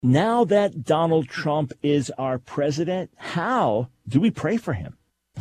Now that Donald Trump is our president, how do we pray for him?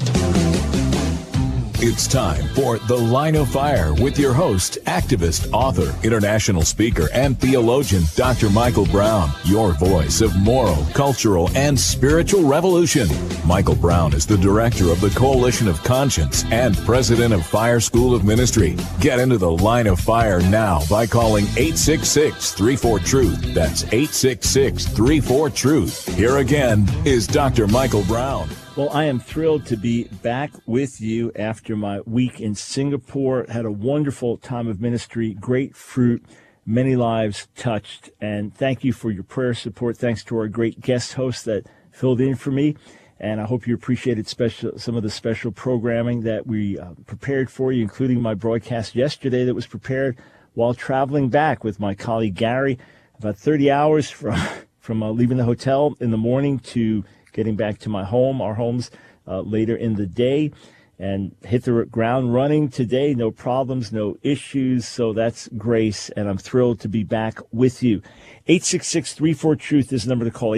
It's time for The Line of Fire with your host, activist, author, international speaker, and theologian, Dr. Michael Brown, your voice of moral, cultural, and spiritual revolution. Michael Brown is the director of the Coalition of Conscience and president of Fire School of Ministry. Get into The Line of Fire now by calling 866-34-TRUTH. That's 866-34-TRUTH. Here again is Dr. Michael Brown. Well, I am thrilled to be back with you after my week in Singapore. Had a wonderful time of ministry, great fruit, many lives touched, and thank you for your prayer support. Thanks to our great guest host that filled in for me, and I hope you appreciated some of the special programming that we prepared for you, including my broadcast yesterday that was prepared while traveling back with my colleague Gary, about 30 hours from leaving the hotel in the morning to getting back to our homes later in the day, and hit the ground running today. No problems, no issues. So that's grace, and I'm thrilled to be back with you. 866-34-TRUTH is the number to call,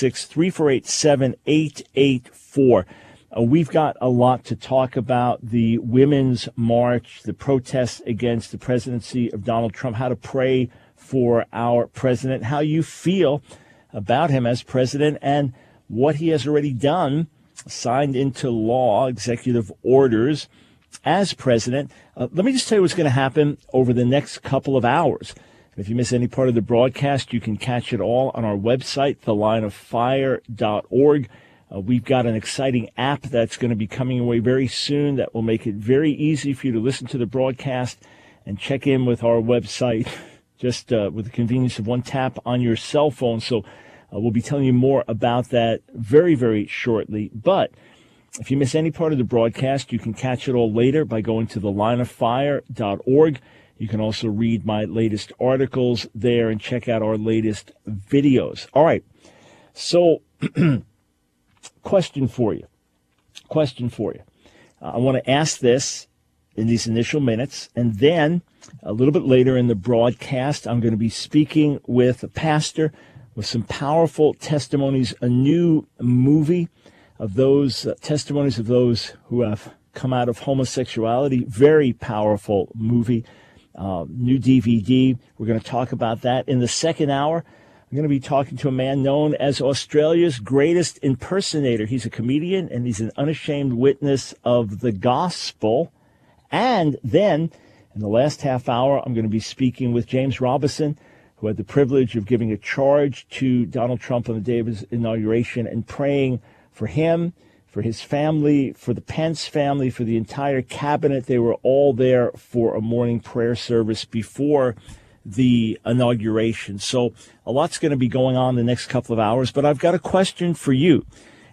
866-348-7884. We've got a lot to talk about. The Women's March, the protests against the presidency of Donald Trump, how to pray for our president, how you feel about him as president, and what he has already done, signed into law, executive orders as president. Let me just tell you what's going to happen over the next couple of hours. If you miss any part of the broadcast, you can catch it all on our website, thelineoffire.org. We've got an exciting app that's going to be coming away very soon that will make it very easy for you to listen to the broadcast and check in with our website just with the convenience of one tap on your cell phone. So we'll be telling you more about that very, very shortly. But if you miss any part of the broadcast, you can catch it all later by going to thelineoffire.org. You can also read my latest articles there and check out our latest videos. All right. So, question for you. I want to ask this in these initial minutes, and then a little bit later in the broadcast, I'm going to be speaking with a pastor with some powerful testimonies, a new movie of those testimonies of those who have come out of homosexuality. Very powerful movie, new DVD. We're going to talk about that. In the second hour, I'm going to be talking to a man known as Australia's greatest impersonator. He's a comedian, and he's an unashamed witness of the gospel. And then, in the last half hour, I'm going to be speaking with James Robison, who had the privilege of giving a charge to Donald Trump on the day of his inauguration and praying for him, for his family, for the Pence family, for the entire cabinet. They were all there for a morning prayer service before the inauguration. So a lot's going to be going on the next couple of hours, but I've got a question for you.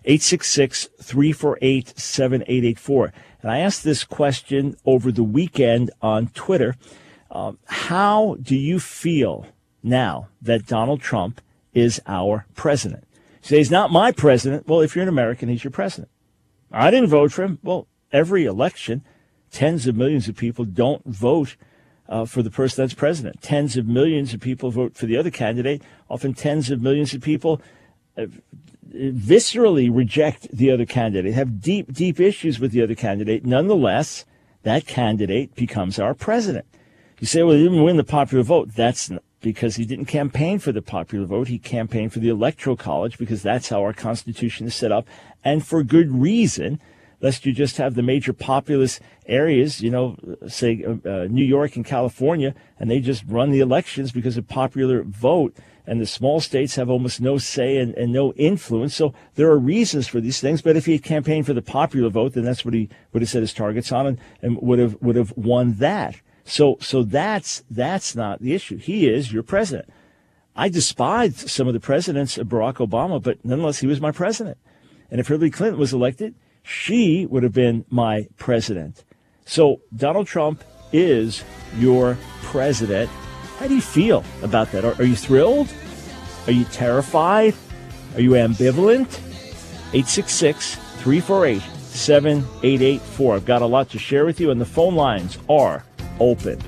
866-348-7884. And I asked this question over the weekend on Twitter. How do you feel now that Donald Trump is our president? You say he's not my president. Well, if you're an American, he's your president. I didn't vote for him. Well, every election, tens of millions of people don't vote for the person that's president. Tens of millions of people vote for the other candidate. Often tens of millions of people viscerally reject the other candidate, have deep, deep issues with the other candidate. Nonetheless, that candidate becomes our president. You say, well, he didn't win the popular vote. That's because he didn't campaign for the popular vote. He campaigned for the Electoral College, because that's how our Constitution is set up, and for good reason, lest you just have the major populous areas, say New York and California, and they just run the elections because of popular vote, and the small states have almost no say and no influence. So there are reasons for these things, but if he had campaigned for the popular vote, then that's what he would have set his targets on and would have won that. So that's not the issue. He is your president. I despised some of the presidents of Barack Obama, but nonetheless, he was my president. And if Hillary Clinton was elected, she would have been my president. So Donald Trump is your president. How do you feel about that? Are you thrilled? Are you terrified? Are you ambivalent? 866-348-7884. I've got a lot to share with you, and the phone lines are open.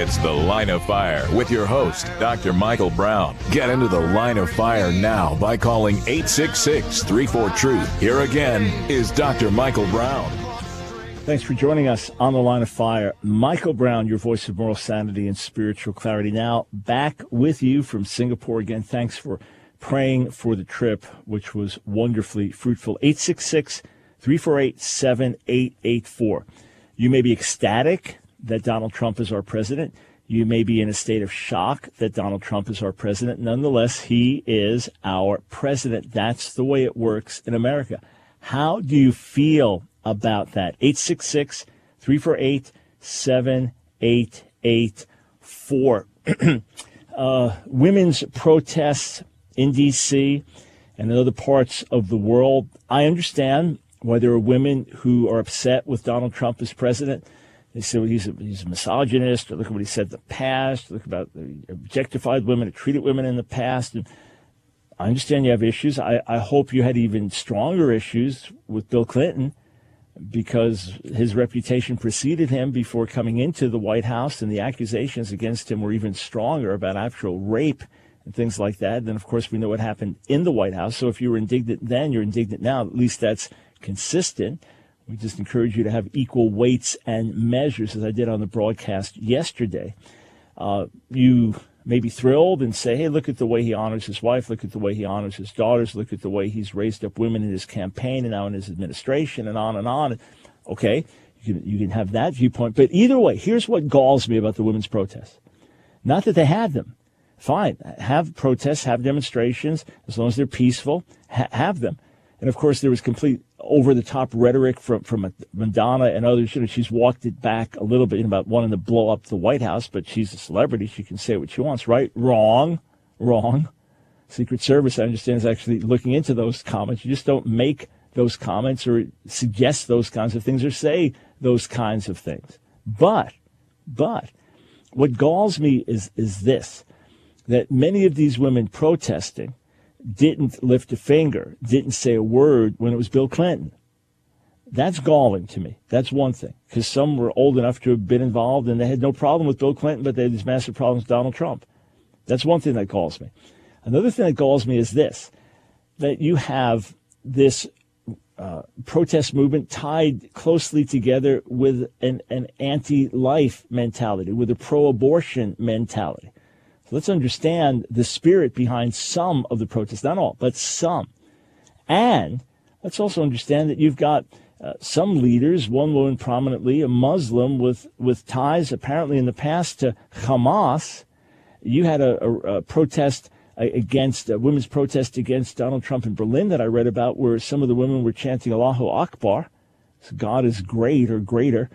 It's The Line of Fire with your host, Dr. Michael Brown. Get into the Line of Fire now by calling 866-34-TRUTH. Here again is Dr. Michael Brown. Thanks for joining us on The Line of Fire. Michael Brown, your voice of moral sanity and spiritual clarity. Now, back with you from Singapore again. Thanks for praying for the trip, which was wonderfully fruitful. 866-348-7884. You may be ecstatic that Donald Trump is our president. You may be in a state of shock that Donald Trump is our president. Nonetheless, he is our president. That's the way it works in America. How do you feel about that? 866-348-7884. Women's protests in D.C. and in other parts of the world. I understand why there are women who are upset with Donald Trump as president. They say, well, he's a misogynist, or look at what he said in the past, look about the objectified women, treated women in the past. And I understand you have issues. I hope you had even stronger issues with Bill Clinton, because his reputation preceded him before coming into the White House, and the accusations against him were even stronger about actual rape and things like that. And then, of course, we know what happened in the White House. So if you were indignant then, you're indignant now. At least that's consistent. We just encourage you to have equal weights and measures, as I did on the broadcast yesterday. You may be thrilled and say, hey, look at the way he honors his wife, look at the way he honors his daughters, look at the way he's raised up women in his campaign and now in his administration, and on and on. Okay, you can have that viewpoint. But either way, here's what galls me about the women's protests. Not that they had them. Fine, have protests, have demonstrations, as long as they're peaceful, have them. And, of course, there was complete over-the-top rhetoric from Madonna and others. You know, she's walked it back a little bit about wanting to blow up the White House, but she's a celebrity. She can say what she wants, right? Wrong. Secret Service, I understand, is actually looking into those comments. You just don't make those comments or suggest those kinds of things or say those kinds of things. But what galls me is this, that many of these women protesting didn't lift a finger, didn't say a word when it was Bill Clinton. That's galling to me. That's one thing, because some were old enough to have been involved and they had no problem with Bill Clinton, but they had these massive problems with Donald Trump. That's one thing that galls me. Another thing that galls me is this, that you have this protest movement tied closely together with an anti-life mentality, with a pro-abortion mentality. Let's understand the spirit behind some of the protests, not all, but some. And let's also understand that you've got some leaders, one woman prominently, a Muslim with ties apparently in the past to Hamas. You had a protest against, a women's protest against Donald Trump in Berlin that I read about, where some of the women were chanting Allahu Akbar, so God is great or greater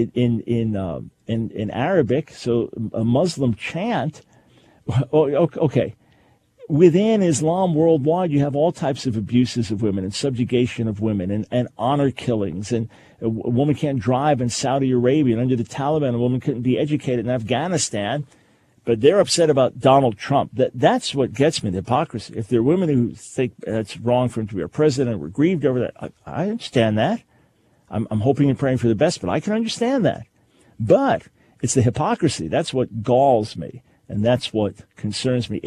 in Arabic, so a Muslim chant. Okay. Within Islam worldwide, you have all types of abuses of women and subjugation of women and honor killings. And a woman can't drive in Saudi Arabia. And under the Taliban, a woman couldn't be educated in Afghanistan. But they're upset about Donald Trump. That's what gets me, the hypocrisy. If there are women who think it's wrong for him to be our president and we're grieved over that, I understand that. I'm hoping and praying for the best, but I can understand that. But it's the hypocrisy. That's what galls me. And that's what concerns me.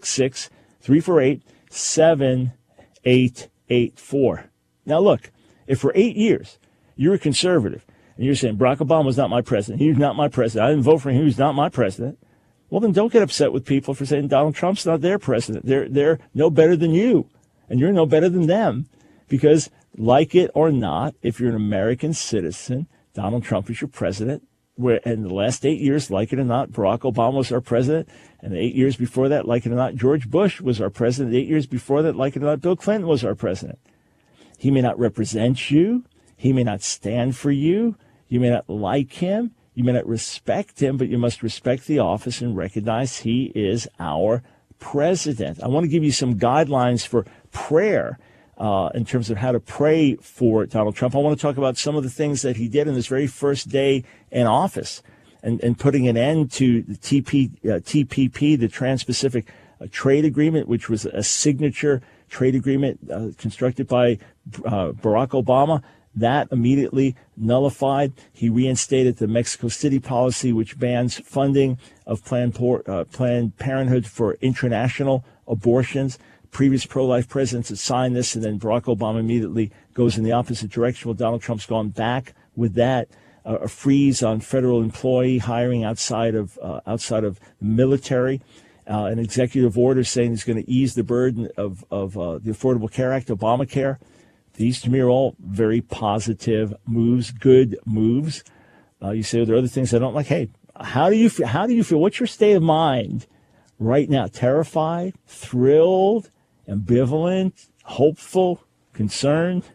866-348-7884. Now, look, if for 8 years you're a conservative and you're saying Barack Obama's not my president, he's not my president, I didn't vote for him, he's not my president, well, then don't get upset with people for saying Donald Trump's not their president. They're no better than you, and you're no better than them, because like it or not, if you're an American citizen, Donald Trump is your president. Where in the last 8 years, like it or not, Barack Obama was our president. And the 8 years before that, like it or not, George Bush was our president. The 8 years before that, like it or not, Bill Clinton was our president. He may not represent you. He may not stand for you. You may not like him. You may not respect him, but you must respect the office and recognize he is our president. I want to give you some guidelines for prayer in terms of how to pray for Donald Trump. I want to talk about some of the things that he did in his very first day in office and putting an end to the TPP, the Trans-Pacific Trade Agreement, which was a signature trade agreement constructed by Barack Obama. That immediately nullified. He reinstated the Mexico City policy, which bans funding of Planned Parenthood for international abortions. Previous pro-life presidents had signed this, and then Barack Obama immediately goes in the opposite direction. Well, Donald Trump's gone back with that. A freeze on federal employee hiring outside of the military. An executive order saying he's going to ease the burden of the Affordable Care Act, Obamacare. These, to me, are all very positive moves, good moves. You say, well, there are other things I don't like. Hey, how do you feel? How do you feel? What's your state of mind right now? Terrified, thrilled, ambivalent, hopeful, concerned?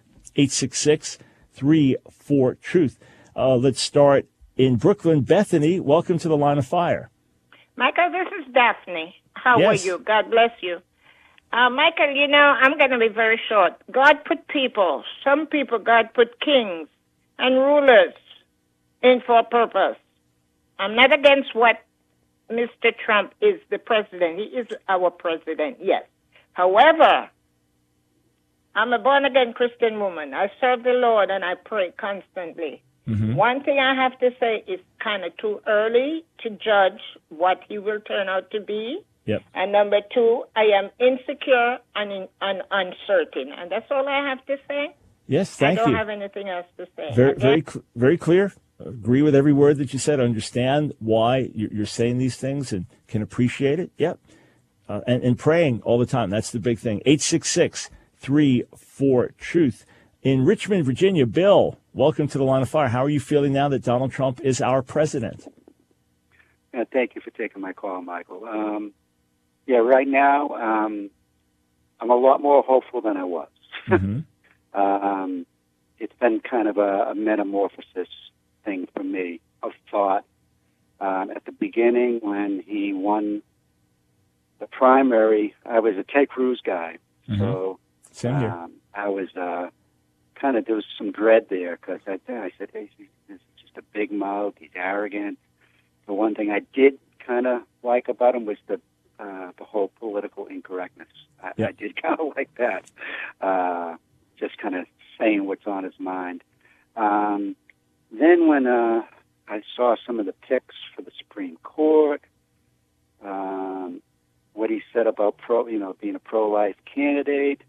866-34-TRUTH. Let's start in Brooklyn. Bethany, welcome to the Line of Fire. Michael, this is Daphne. How Yes. are you? God bless you. Michael, I'm going to be very short. God put people, some people, God put kings and rulers in for a purpose. I'm not against what Mr. Trump is the president. He is our president, yes. However, I'm a born-again Christian woman. I serve the Lord and I pray constantly. Mm-hmm. One thing I have to say is kind of too early to judge what he will turn out to be. Yep. And number two, I am insecure and uncertain. And that's all I have to say. Yes, thank you. I don't have anything else to say. Very clear. Agree with every word that you said. Understand why you're saying these things and can appreciate it. Yep. And praying all the time. That's the big thing. 866-34-TRUTH. In Richmond, Virginia, Bill, welcome to the Line of Fire. How are you feeling now that Donald Trump is our president? Thank you for taking my call, Michael. Right now, I'm a lot more hopeful than I was. Mm-hmm. It's been kind of a metamorphosis thing for me of thought. At the beginning, when he won the primary, I was a Ted Cruz guy. Mm-hmm. So Same here. I was there was some dread there because I said, hey, he's just a big mouth. He's arrogant. The one thing I did kind of like about him was the whole political incorrectness. I did kind of like that, just kind of saying what's on his mind. Then when I saw some of the picks for the Supreme Court, what he said about being a pro-life candidate,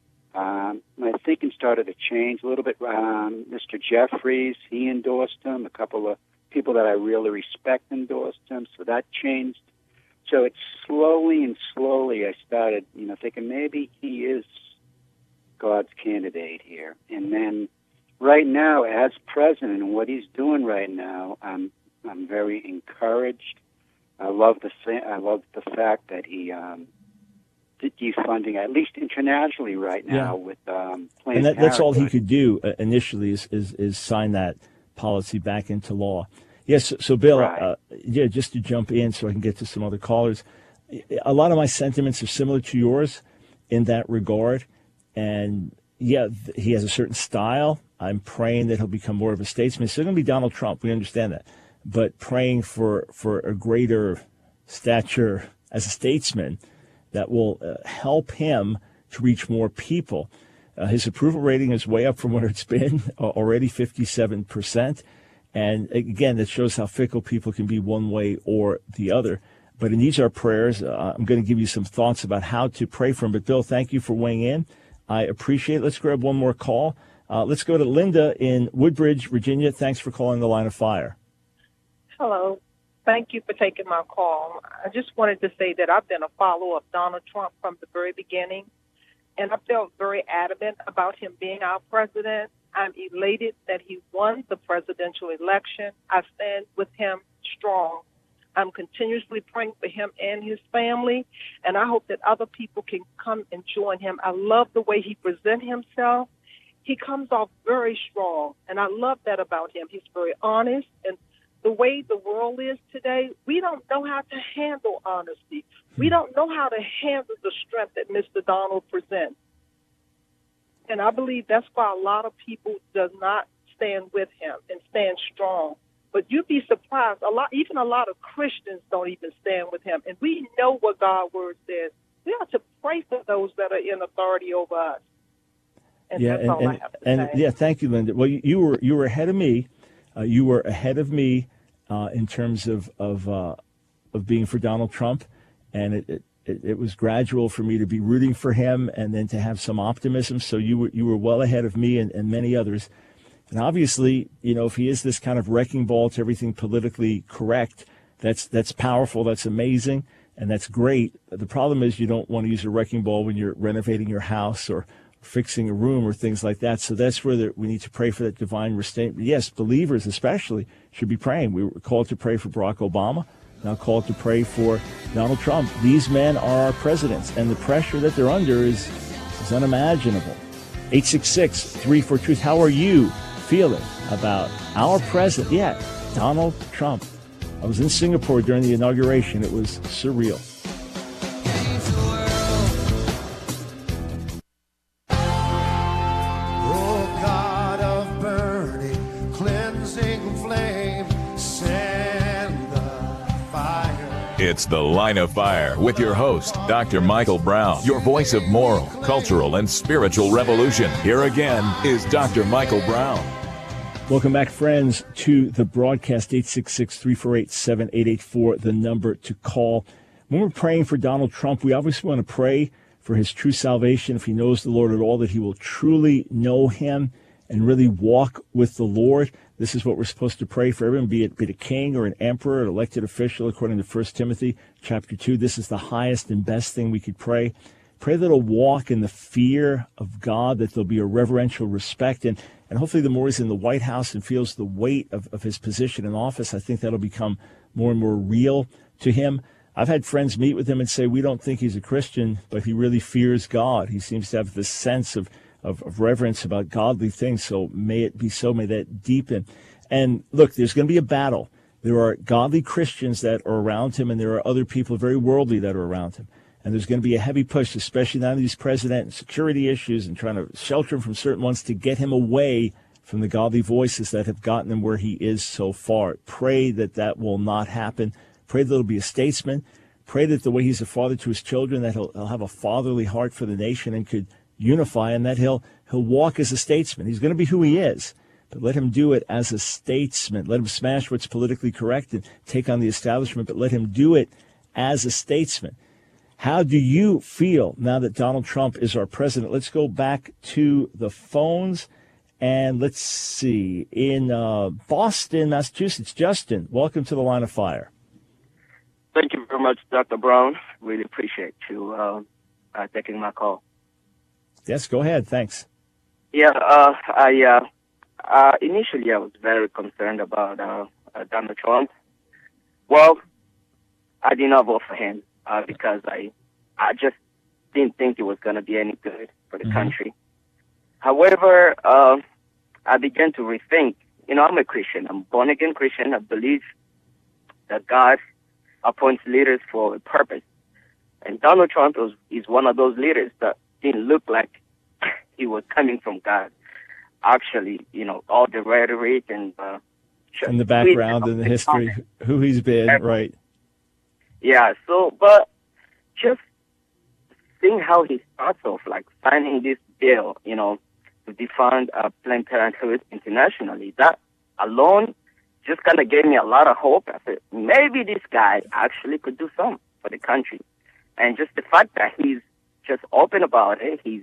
my thinking started to change a little bit. Mr. Jeffries, he endorsed him. A couple of people that I really respect endorsed him, so that changed. So it's slowly I started, thinking maybe he is God's candidate here. And then right now, as president, and what he's doing right now, I'm very encouraged. I love the fact that he defunding, at least internationally right now, with Planned Parenthood. And that's all he could do initially is sign that policy back into law. Yes, so Bill, Right. Just to jump in so I can get to some other callers, a lot of my sentiments are similar to yours in that regard. And he has a certain style. I'm praying that he'll become more of a statesman. It's still going to be Donald Trump. We understand that. But praying for a greater stature as a statesman that will help him to reach more people. His approval rating is way up from where it's been, already 57%. And again, that shows how fickle people can be one way or the other. But in these are prayers. I'm going to give you some thoughts about how to pray for him. But Bill, thank you for weighing in. I appreciate it. Let's grab one more call. Let's go to Linda in Woodbridge, Virginia. Thanks for calling the Line of Fire. Hello. Thank you for taking my call. I just wanted to say that I've been a follower of Donald Trump from the very beginning, and I felt very adamant about him being our president. I'm elated that he won the presidential election. I stand with him strong. I'm continuously praying for him and his family, and I hope that other people can come and join him. I love the way he presents himself. He comes off very strong, and I love that about him. He's very honest, and the way the world is today, we don't know how to handle honesty. We don't know how to handle the strength that Mr. Donald presents. And I believe that's why a lot of people does not stand with him and stand strong. But you'd be surprised, even a lot of Christians don't even stand with him. And we know what God's word says. We have to pray for those that are in authority over us. And Yeah, that's all I have to say. yeah, thank you, Linda. Well, you were ahead of me. You were ahead of me in terms of being for Donald Trump, and it was gradual for me to be rooting for him and then to have some optimism. So you were well ahead of me and many others. And obviously, if he is this kind of wrecking ball to everything politically correct, that's powerful, that's amazing, and that's great. The problem is you don't want to use a wrecking ball when you're renovating your house or fixing a room or things like that. So that's where we need to pray for that divine restraint. Yes, believers especially should be praying. We were called to pray for Barack Obama, now called to pray for Donald Trump. These men are our presidents, and the pressure that they're under is unimaginable. 866-34-TRUTH. How are you feeling about our president? Yeah, Donald Trump. I was in Singapore during the inauguration. It was surreal. It's The Line of Fire with your host, Dr. Michael Brown, your voice of moral, cultural, and spiritual revolution. Here again is Dr. Michael Brown. Welcome back, friends, to the broadcast. 866-348-7884, the number to call. When we're praying for Donald Trump, we obviously want to pray for his true salvation. If he knows the Lord at all, that he will truly know him and really walk with the Lord. This is what we're supposed to pray for everyone, be it a king or an emperor, an elected official, according to 1 Timothy chapter 2. This is the highest and best thing we could pray. Pray that he'll walk in the fear of God, that there'll be a reverential respect. And hopefully the more he's in the White House and feels the weight of his position in office, I think that'll become more and more real to him. I've had friends meet with him and say, we don't think he's a Christian, but he really fears God. He seems to have this sense of reverence about godly things. So may it be so. May that deepen. And look, there's going to be a battle. There are godly Christians that are around him, and there are other people very worldly that are around him. And there's going to be a heavy push, especially now these president and security issues and trying to shelter him from certain ones, to get him away from the godly voices that have gotten him where he is so far. Pray that will not happen. Pray that he'll be a statesman. Pray that the way he's a father to his children, that he'll have a fatherly heart for the nation and could unify, and that he'll walk as a statesman. He's going to be who he is, but let him do it as a statesman. Let him smash what's politically correct and take on the establishment, but let him do it as a statesman. How do you feel now that Donald Trump is our president? Let's go back to the phones, and let's see. In Boston, Massachusetts, Justin, welcome to the Line of Fire. Thank you very much, Dr. Brown. Really appreciate you taking my call. Yes, go ahead. Thanks. Yeah, initially I was very concerned about Donald Trump. Well, I did not vote for him because I just didn't think it was going to be any good for the country. However, I began to rethink. I'm a Christian. I'm a born-again Christian. I believe that God appoints leaders for a purpose. And Donald Trump is one of those leaders that didn't look like he was coming from God. Actually, all the rhetoric and the background and the history, who he's been, right? Yeah. So, but just seeing how he starts off, like signing this bill, to defund Planned Parenthood internationally, that alone just kind of gave me a lot of hope. I said, maybe this guy actually could do something for the country. And just the fact that he's just open about it, he's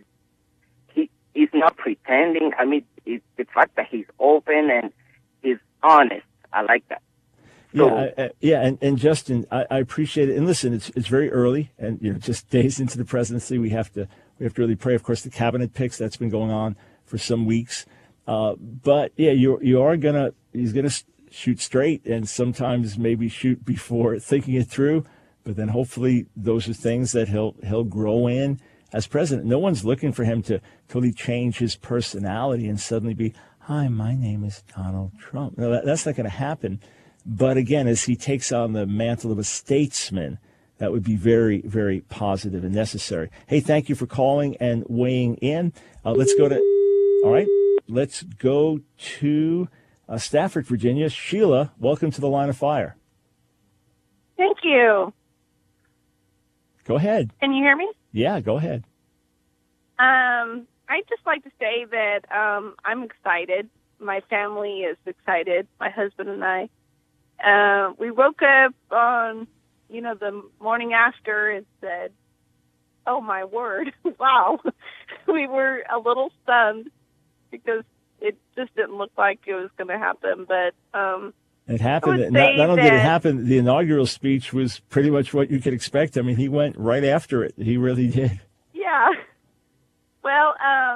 not pretending. I mean, it's the fact that he's open and he's honest. I like that. So, and Justin, I appreciate it. And listen, it's very early, and just days into the presidency, we have to really pray. Of course, the cabinet picks, that's been going on for some weeks. But yeah, he's gonna shoot straight, and sometimes maybe shoot before thinking it through. But then hopefully those are things that he'll grow in as president. No one's looking for him to totally change his personality and suddenly be, hi, my name is Donald Trump. No, that's not going to happen. But again, as he takes on the mantle of a statesman, that would be very, very positive and necessary. Hey, thank you for calling and weighing in. Let's go to Stafford, Virginia. Sheila, welcome to the Line of Fire. Thank you. Go ahead. Can you hear me? Yeah, go ahead. I'd just like to say that I'm excited. My family is excited, my husband and I. We woke up on, the morning after and said, oh, my word, wow. We were a little stunned because it just didn't look like it was going to happen. But it happened. Not only did it happen, the inaugural speech was pretty much what you could expect. I mean, he went right after it. He really did. Yeah. Well,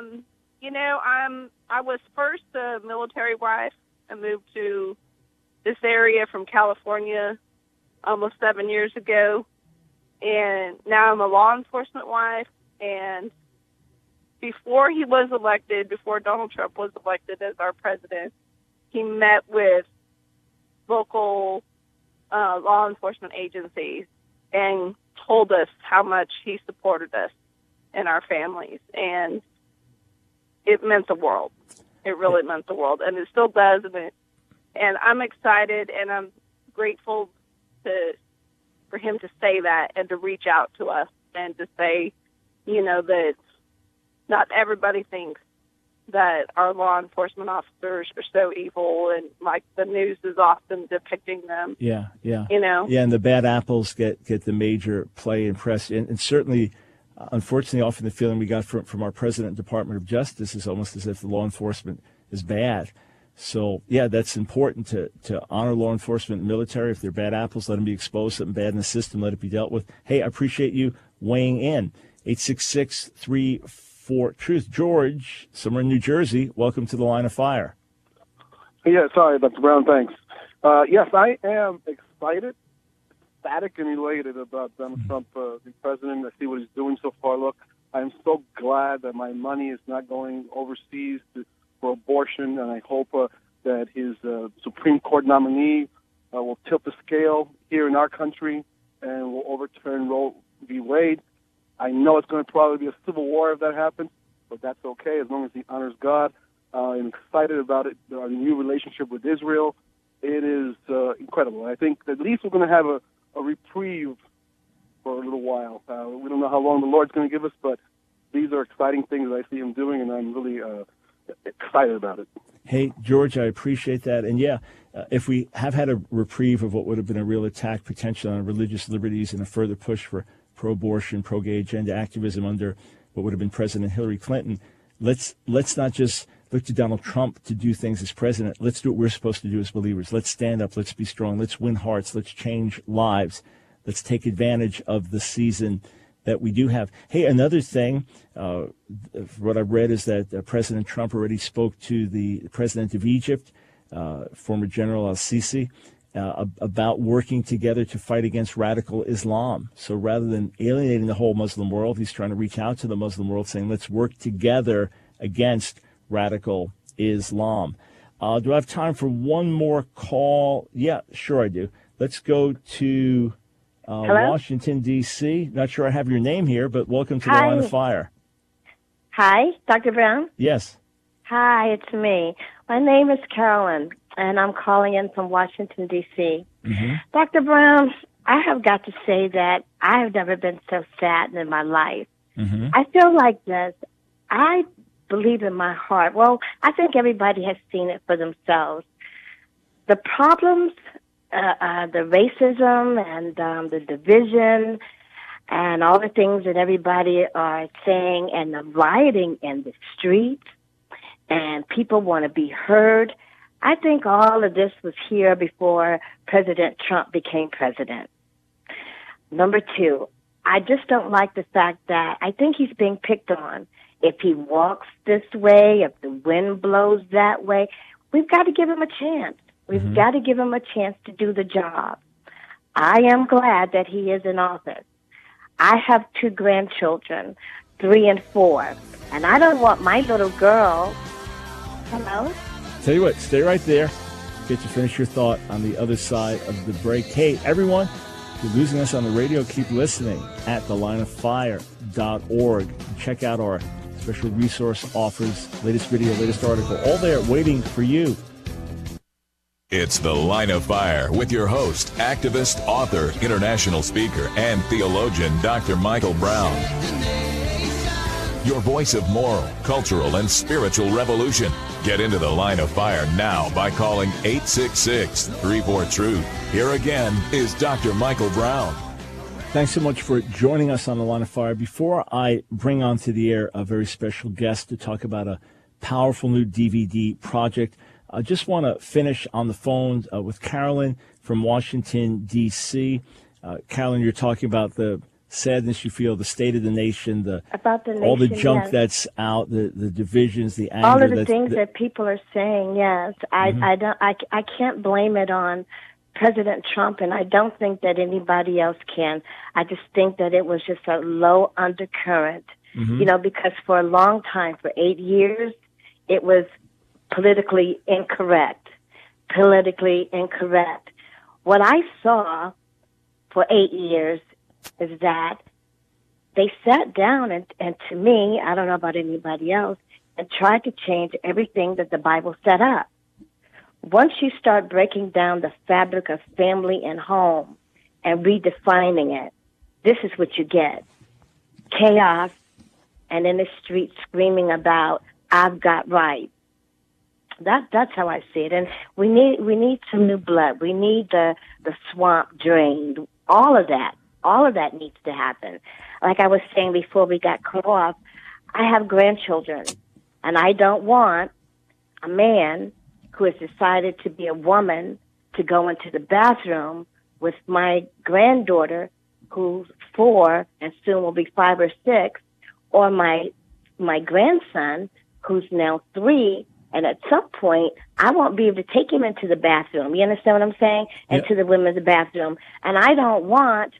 I was first a military wife. I moved to this area from California almost 7 years ago. And now I'm a law enforcement wife. And before he was elected, before Donald Trump was elected as our president, he met with local law enforcement agencies and told us how much he supported us and our families. And it meant the world. It really meant the world. And it still does. And I'm excited and I'm grateful for him to say that and to reach out to us and to say, that not everybody thinks that our law enforcement officers are so evil and like the news is often depicting them. Yeah. Yeah, and the bad apples get the major play and press. And certainly, unfortunately, often the feeling we got from our President and Department of Justice is almost as if the law enforcement is bad. So, yeah, that's important to honor law enforcement and military. If they're bad apples, let them be exposed. Something bad in the system, let it be dealt with. Hey, I appreciate you weighing in. 866-34-TRUTH. George, somewhere in New Jersey, welcome to the Line of Fire. Yeah, sorry, Dr. Brown, thanks. Yes, I am excited, ecstatic, and elated about Donald Trump being president. I see what he's doing so far. Look, I'm so glad that my money is not going overseas for abortion, and I hope that his Supreme Court nominee will tilt the scale here in our country and will overturn Roe v. Wade. I know it's going to probably be a civil war if that happens, but that's okay as long as he honors God. I'm excited about it. Our new relationship with Israel, it is incredible. I think at least we're going to have a reprieve for a little while. We don't know how long the Lord's going to give us, but these are exciting things that I see him doing, and I'm really excited about it. Hey, George, I appreciate that. And yeah, if we have had a reprieve of what would have been a real attack potentially on religious liberties and a further push for pro-abortion, pro-gay agenda activism under what would have been President Hillary Clinton, let's not just look to Donald Trump to do things as president. Let's do what we're supposed to do as believers. Let's stand up. Let's be strong. Let's win hearts. Let's change lives. Let's take advantage of the season that we do have. Hey, another thing, what I've read is that President Trump already spoke to the president of Egypt, former General al-Sisi, about working together to fight against radical Islam. So rather than alienating the whole Muslim world, he's trying to reach out to the Muslim world saying, let's work together against radical Islam. Do I have time for one more call? Yeah, sure I do. Let's go to Washington, D.C. Not sure I have your name here, but welcome to the Line of Fire. Hi, Dr. Brown? Yes. Hi, it's me. My name is Carolyn, and I'm calling in from Washington, D.C. Mm-hmm. Dr. Brown, I have got to say that I have never been so sad in my life. Mm-hmm. I feel like this. I believe in my heart. Well, I think everybody has seen it for themselves. The problems, the racism and the division and all the things that everybody are saying and the rioting in the streets and people want to be heard. I think all of this was here before President Trump became president. Number two, I just don't like the fact that I think he's being picked on. If he walks this way, if the wind blows that way, we've got to give him a chance. We've got to give him a chance to do the job. I am glad that he is in office. I have 2 grandchildren, 3 and 4, and I don't want my little girl. Hello? Tell you what, stay right there. Get to finish your thought on the other side of the break. Hey, everyone, if you're losing us on the radio, keep listening at thelineoffire.org. Check out our special resource offers, latest video, latest article, all there waiting for you. It's The Line of Fire with your host, activist, author, international speaker, and theologian, Dr. Michael Brown. your voice of moral, cultural, and spiritual revolution. Get into the line of fire now by calling 866-34-TRUTH. Here again is Dr. Michael Brown. Thanks so much for joining us on the Line of Fire. Before I bring onto the air a very special guest to talk about a powerful new DVD project, I just want to finish on the phone with Carolyn from Washington, D.C. Carolyn, you're talking about the sadness you feel, the state of the nation, all the junk that's out, the divisions, the anger. All of the things that people are saying, yes. I can't blame it on President Trump, and I don't think that anybody else can. I just think that it was just a low undercurrent, because for a long time, for 8 years, it was politically incorrect. What I saw for 8 years is that they sat down and to me, I don't know about anybody else, and tried to change everything that the Bible set up. Once you start breaking down the fabric of family and home and redefining it, this is what you get. Chaos, and in the street screaming about, I've got rights. That's how I see it. And we need some new blood. We need the swamp drained. All of that needs to happen. Like I was saying before we got cut off, I have grandchildren, and I don't want a man who has decided to be a woman to go into the bathroom with my granddaughter, who's 4 and soon will be 5 or 6, or my grandson, who's now 3, and at some point, I won't be able to take him into the bathroom. You understand what I'm saying? Yep. Into the women's bathroom. And I don't want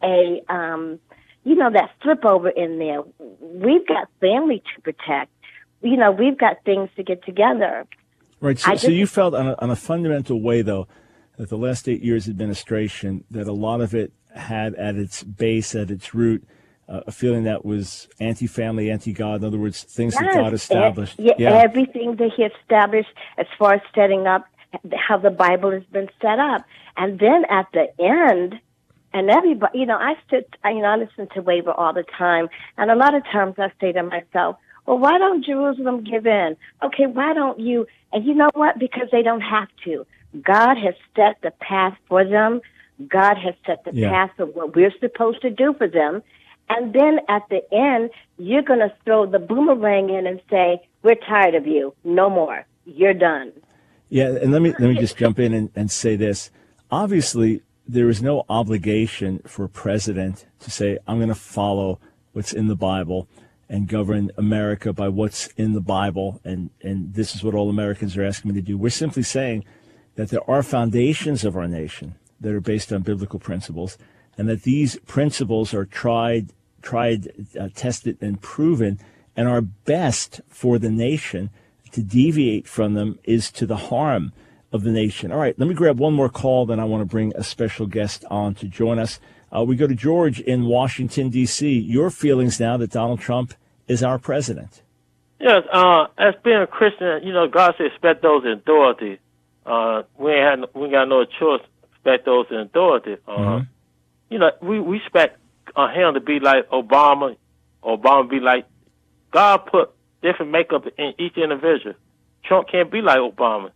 that flip over in there. We've got family to protect. We've got things to get together. Right. So you felt on a fundamental way, though, that the last 8 years administration, that a lot of it had at its base, at its root, a feeling that was anti-family, anti-God. In other words, things that God established. Everything that He established as far as setting up how the Bible has been set up. And then at the end, and everybody, I listen to Waver all the time, and a lot of times I say to myself, well, why don't Jerusalem give in? Okay, why don't you? And you know what? Because they don't have to. God has set the path for them. God has set the path of what we're supposed to do for them. And then at the end, you're going to throw the boomerang in and say, we're tired of you. No more. You're done. Yeah, and let me just jump in and say this. Obviously, there is no obligation for a president to say, I'm going to follow what's in the Bible and govern America by what's in the Bible, and this is what all Americans are asking me to do. We're simply saying that there are foundations of our nation that are based on biblical principles, and that these principles are tried, tested, and proven, and are best for the nation. To deviate from them is to the harm of the nation. All right, let me grab one more call, then I want to bring a special guest on to join us. We go to George in Washington, D.C. Your feelings now that Donald Trump is our president? Yes, as being a Christian, God said respect those in authority. We got no choice. Respect those in authority. We expect him to be like Obama. Obama be like, God put different makeup in each individual. Trump can't be like Obama.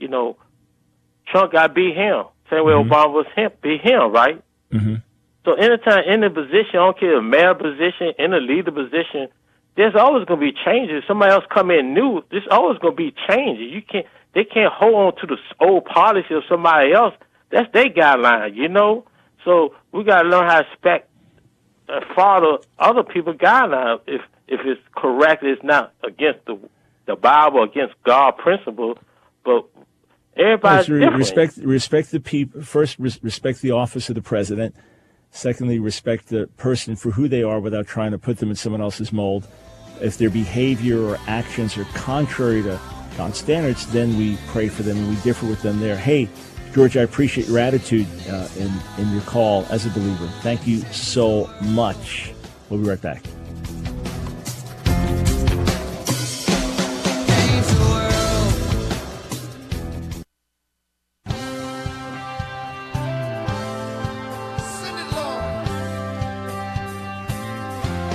Trump got to be him. Same way Obama was him, be him, right? Mm-hmm. So anytime in the position, I don't care, a mayor position, in the leader position, there's always going to be changes. Somebody else come in new, there's always going to be changes. They can't hold on to the old policy of somebody else. That's their guideline, So we got to learn how to respect, follow other people's guidelines. If it's correct, it's not against the Bible, against God principle, but everybody's different. Respect the people. First, respect the office of the president. Secondly, respect the person for who they are without trying to put them in someone else's mold. If their behavior or actions are contrary to God's standards, then we pray for them and we differ with them there. Hey, George, I appreciate your attitude in your call as a believer. Thank you so much. We'll be right back.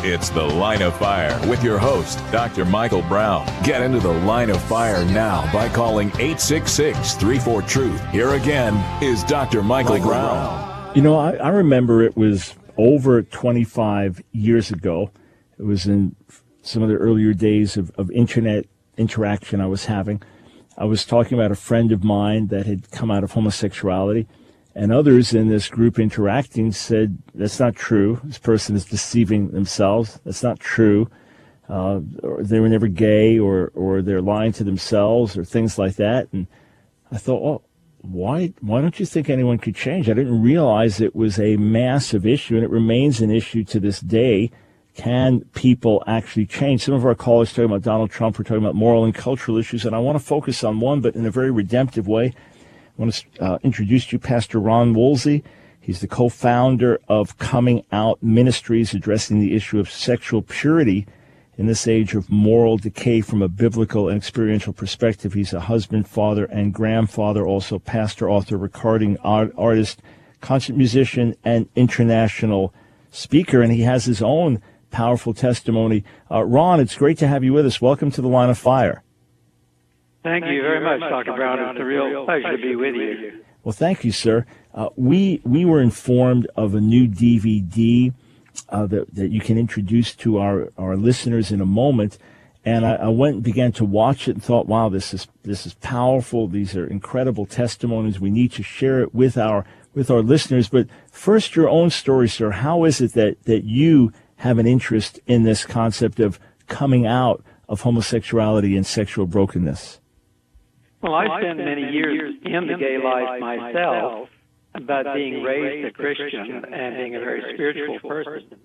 It's The Line of Fire with your host, Dr. Michael Brown. Get into the Line of Fire now by calling 866-34-TRUTH. Here again is Dr. Michael Brown. You know, I remember it was over 25 years ago. It was in some of the earlier days of internet interaction I was having. I was talking about a friend of mine that had come out of homosexuality, and others in this group interacting said, that's not true. This person is deceiving themselves. That's not true. Or they were never gay, or they're lying to themselves, or things like that. And I thought, oh, why don't you think anyone could change? I didn't realize it was a massive issue, and it remains an issue to this day. Can people actually change? Some of our callers talking about Donald Trump. We're talking about moral and cultural issues, and I want to focus on one, but in a very redemptive way. I want to introduce to you Pastor Ron Woolsey. He's the co-founder of Coming Out Ministries, addressing the issue of sexual purity in this age of moral decay from a biblical and experiential perspective. He's a husband, father, and grandfather, also pastor, author, recording artist, concert musician, and international speaker, and he has his own powerful testimony. Ron, it's great to have you with us. Welcome to the Line of Fire. Thank you very much, Dr. Brown. It's a real pleasure to be with you. Well, thank you, sir. We were informed of a new DVD that you can introduce to our listeners in a moment, and I went and began to watch it and thought, wow, this is powerful. These are incredible testimonies. We need to share it with our listeners. But first, your own story, sir. How is it that you have an interest in this concept of coming out of homosexuality and sexual brokenness? Well, I spent many years in the gay life myself, but being raised a Christian and being a very spiritual person,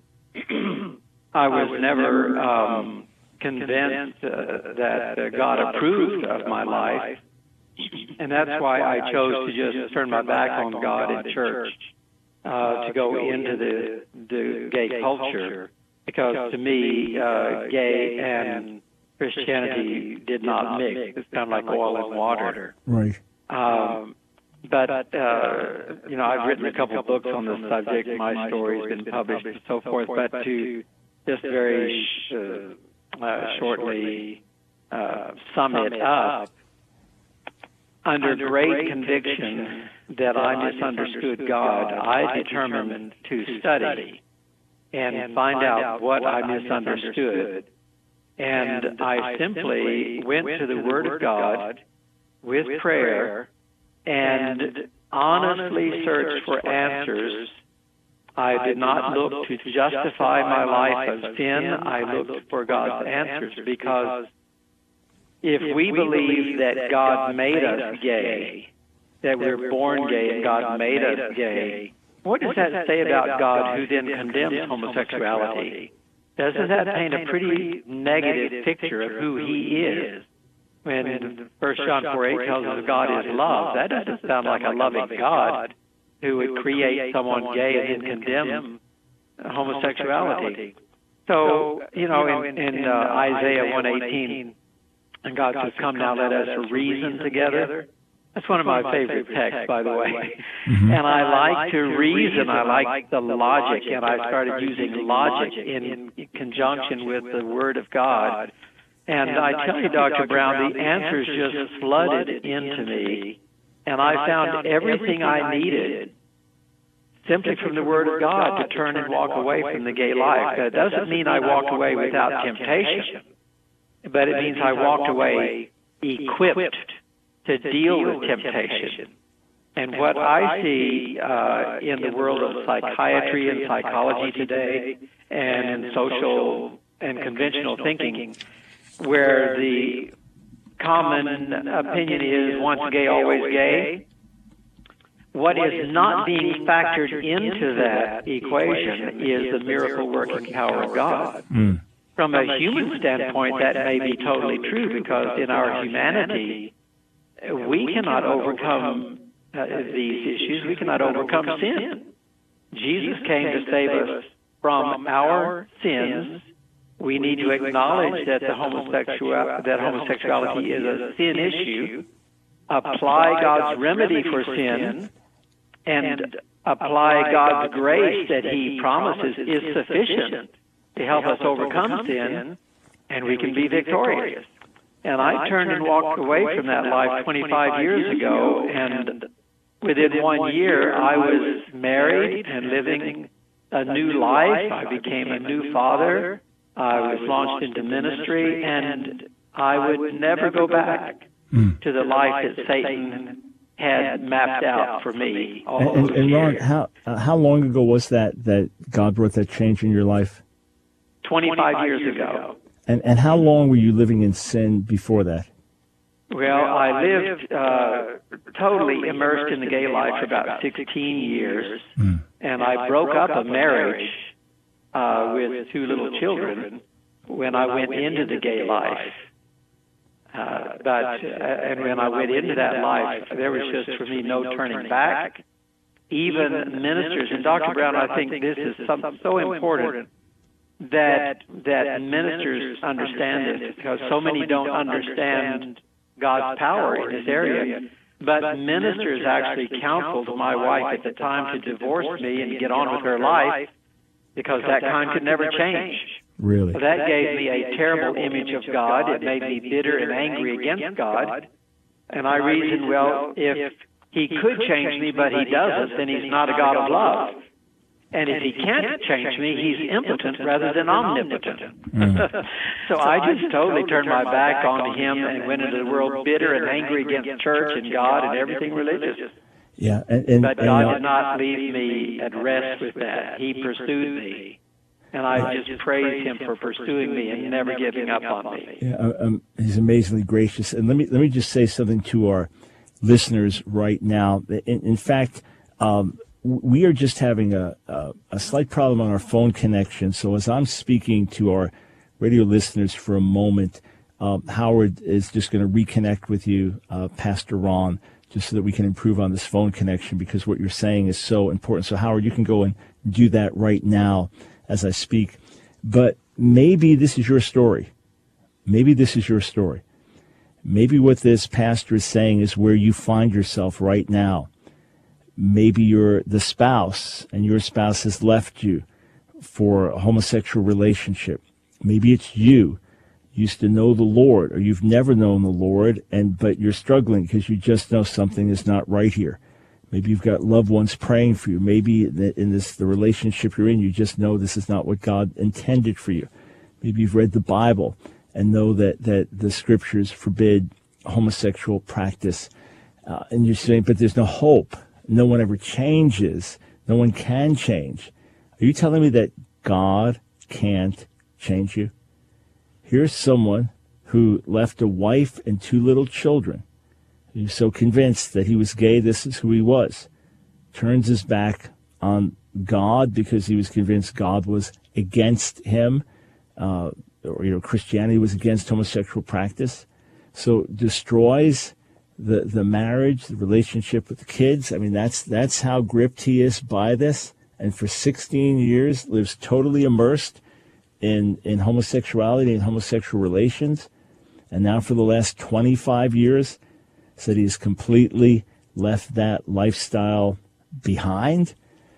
I was never convinced that God approved of my life, and that's why I chose to just turn my back on God in church, to go into the gay culture, because to me, gay and Christianity did not mix. It's kind of like oil and water. Right. But I've written a couple of books on this subject. My story's been published and so forth. But to just very shortly sum it up, under great conviction that I misunderstood God, I determined to study and find out what I misunderstood. And I simply went to the Word of God with prayer and honestly searched for answers. I did not look to justify my life of sin. I looked for God's answers, because if we believe that God made us gay, that we're born gay and God made us gay, what does that say about God, who then condemns homosexuality? Doesn't that paint a pretty negative picture of who he is? When 1 John 4:8 tells us God is love, that doesn't sound like a loving God who would create someone gay and then condemn homosexuality. So, in Isaiah 1:18, and God says, "Come now, let us reason together." That's one of my favorite texts, by the way. Mm-hmm. And I like to reason. I like the logic, and I started using logic in conjunction with the Word of God. And I tell you, Dr. Brown, the answers just flooded into me, and I found everything I needed simply from the Word of God to turn and walk away from the gay life. That doesn't mean I walked away without temptation, but it means I walked away equipped to deal with temptation. And what I see in the world of psychiatry and psychology today, and in social and conventional thinking, where the common opinion is once gay, always gay, what is not being factored into that equation is the miracle-working power of God. Mm. From a human standpoint, that may be totally true, because in our humanity, we cannot overcome these issues. We cannot overcome sin. Jesus came to save us from our sins. We need to acknowledge that homosexuality is a sin issue, apply God's remedy for sin, and apply God's grace that He promises is sufficient to help us overcome sin, and we can be victorious. And I turned and walked away from that life 25 years ago, and within 1 year, I was married and living a new life. I became a new father. I was launched into ministry, and I would never go back to the life that Satan had mapped out for me. And Ron, how long ago was that God brought that change in your life? 25 years ago. And how long were you living in sin before that? Well, I lived totally immersed in the gay life for about 16 years, and I broke up a marriage with 2 little children when I went into the gay life. And when I went into that life, there was just, for me, no turning back. Even ministers, and Dr. Brown, I think this is so important that ministers understand this, because so many don't understand God's power in this area. But ministers actually counseled my wife at the time to divorce me and get on with her life, because that kind could never change. Really? That gave me a terrible image of God. It made me bitter and angry against God. And I reasoned, well, if he could change me, but he doesn't, then he's not a God of love. And if he can't change me, he's impotent rather than omnipotent. So I just totally turned my back on him and went into the world bitter and angry against church and God and everything religious. Yeah, but God did not leave me at rest with that. He pursued me. And I just praise him for pursuing me and never giving up on me. Yeah, he's amazingly gracious. And let me just say something to our listeners right now. In fact, we are just having a slight problem on our phone connection. So as I'm speaking to our radio listeners for a moment, Howard is just going to reconnect with you, Pastor Ron, just so that we can improve on this phone connection, because what you're saying is so important. So Howard, you can go and do that right now as I speak. But maybe this is your story. Maybe this is your story. Maybe what this pastor is saying is where you find yourself right now. Maybe you're the spouse and your spouse has left you for a homosexual relationship. Maybe it's you used to know the Lord, or you've never known the Lord, but you're struggling because you just know something is not right here. Maybe you've got loved ones praying for you. Maybe in the relationship you're in, you just know this is not what God intended for you. Maybe you've read the Bible and know that the scriptures forbid homosexual practice. And you're saying, but there's no hope. No one ever changes. No one can change. Are you telling me that God can't change you? Here's someone who left a wife and 2 little children. He was so convinced that he was gay, this is who he was. Turns his back on God because he was convinced God was against him, or Christianity was against homosexual practice. So destroys the marriage, the relationship with the kids. I mean, that's how gripped he is by this. And for 16 years lives totally immersed in homosexuality and homosexual relations. And now for the last 25 years, said he's completely left that lifestyle behind.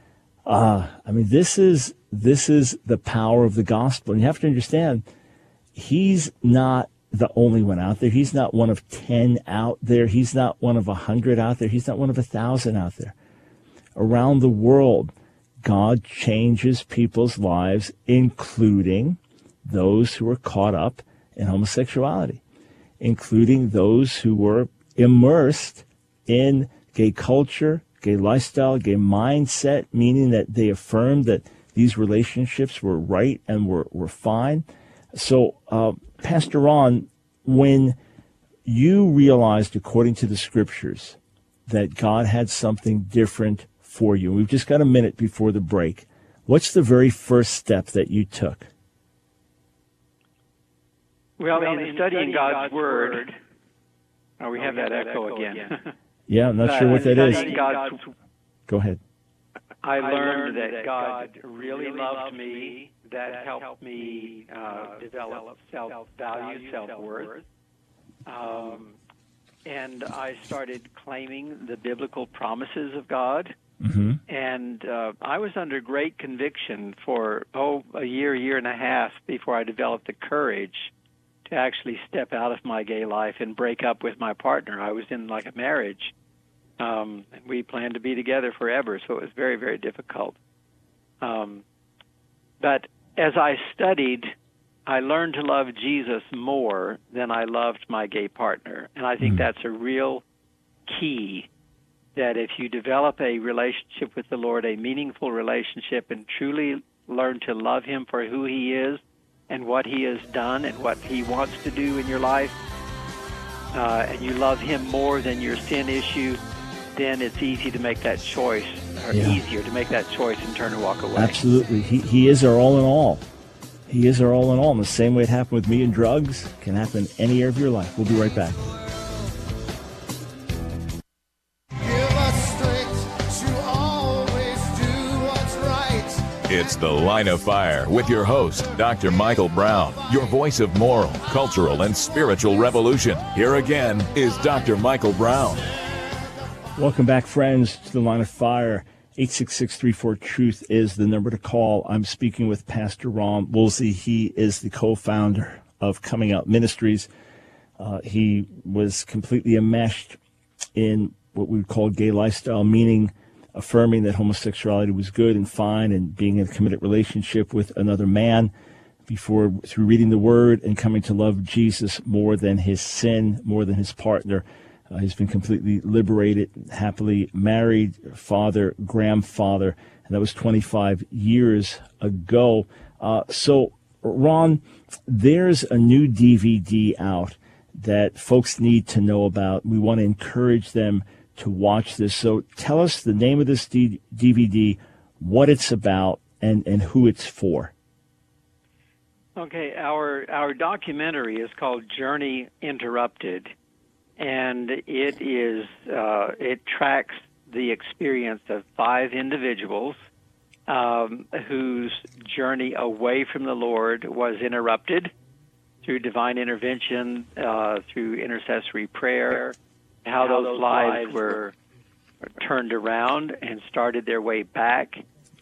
I mean, this is the power of the gospel. And you have to understand, he's not the only one out there. He's not one of 10 out there. He's not one of 100 out there. He's not one of 1,000 out there. Around the world, God changes people's lives, including those who are caught up in homosexuality, including those who were immersed in gay culture, gay lifestyle, gay mindset, meaning that they affirmed that these relationships were right and were fine. So, Pastor Ron, when you realized, according to the scriptures, that God had something different for you, we've just got a minute before the break, what's the very first step that you took? Well, in studying God's Word, we have that echo again. Yeah, I'm not sure what that is. Go ahead. I learned that God really loved me. That helped me develop self-value, self-worth. And I started claiming the biblical promises of God Mm-hmm. And I was under great conviction for, a year and a half before I developed the courage to actually step out of my gay life and break up with my partner. I was in like a marriage, and we planned to be together forever, so it was very, very difficult. But as I studied, I learned to love Jesus more than I loved my gay partner. And I think that's a real key, that if you develop a relationship with the Lord, a meaningful relationship, and truly learn to love him for who he is and what he has done and what he wants to do in your life, and you love him more than your sin issue, then it's easy to make that choice, or easier to make that choice and turn and walk away. Absolutely. He is our all in all. He is our all in all. In the same way it happened with me and drugs, can happen in any area of your life. We'll be right back. It's The Line of Fire with your host, Dr. Michael Brown, your voice of moral, cultural, and spiritual revolution. Here again is Dr. Michael Brown. Welcome back, friends, to The Line of Fire. 866-34-TRUTH is the number to call. I'm speaking with Pastor Ron Woolsey. He is the co-founder of Coming Out Ministries. He was completely enmeshed in what we would call gay lifestyle, meaning affirming that homosexuality was good and fine and being in a committed relationship with another man before, through reading the Word and coming to love Jesus more than his sin, more than his partner. He's been completely liberated, happily married, father, grandfather, and that was 25 years ago. So, Ron, there's a new DVD out that folks need to know about. We want to encourage them to watch this. So tell us the name of this DVD, what it's about, and who it's for. Okay, our documentary is called Journey Interrupted, and it tracks the experience of 5 individuals whose journey away from the Lord was interrupted through divine intervention, through intercessory prayer, how those lives were turned around and started their way back,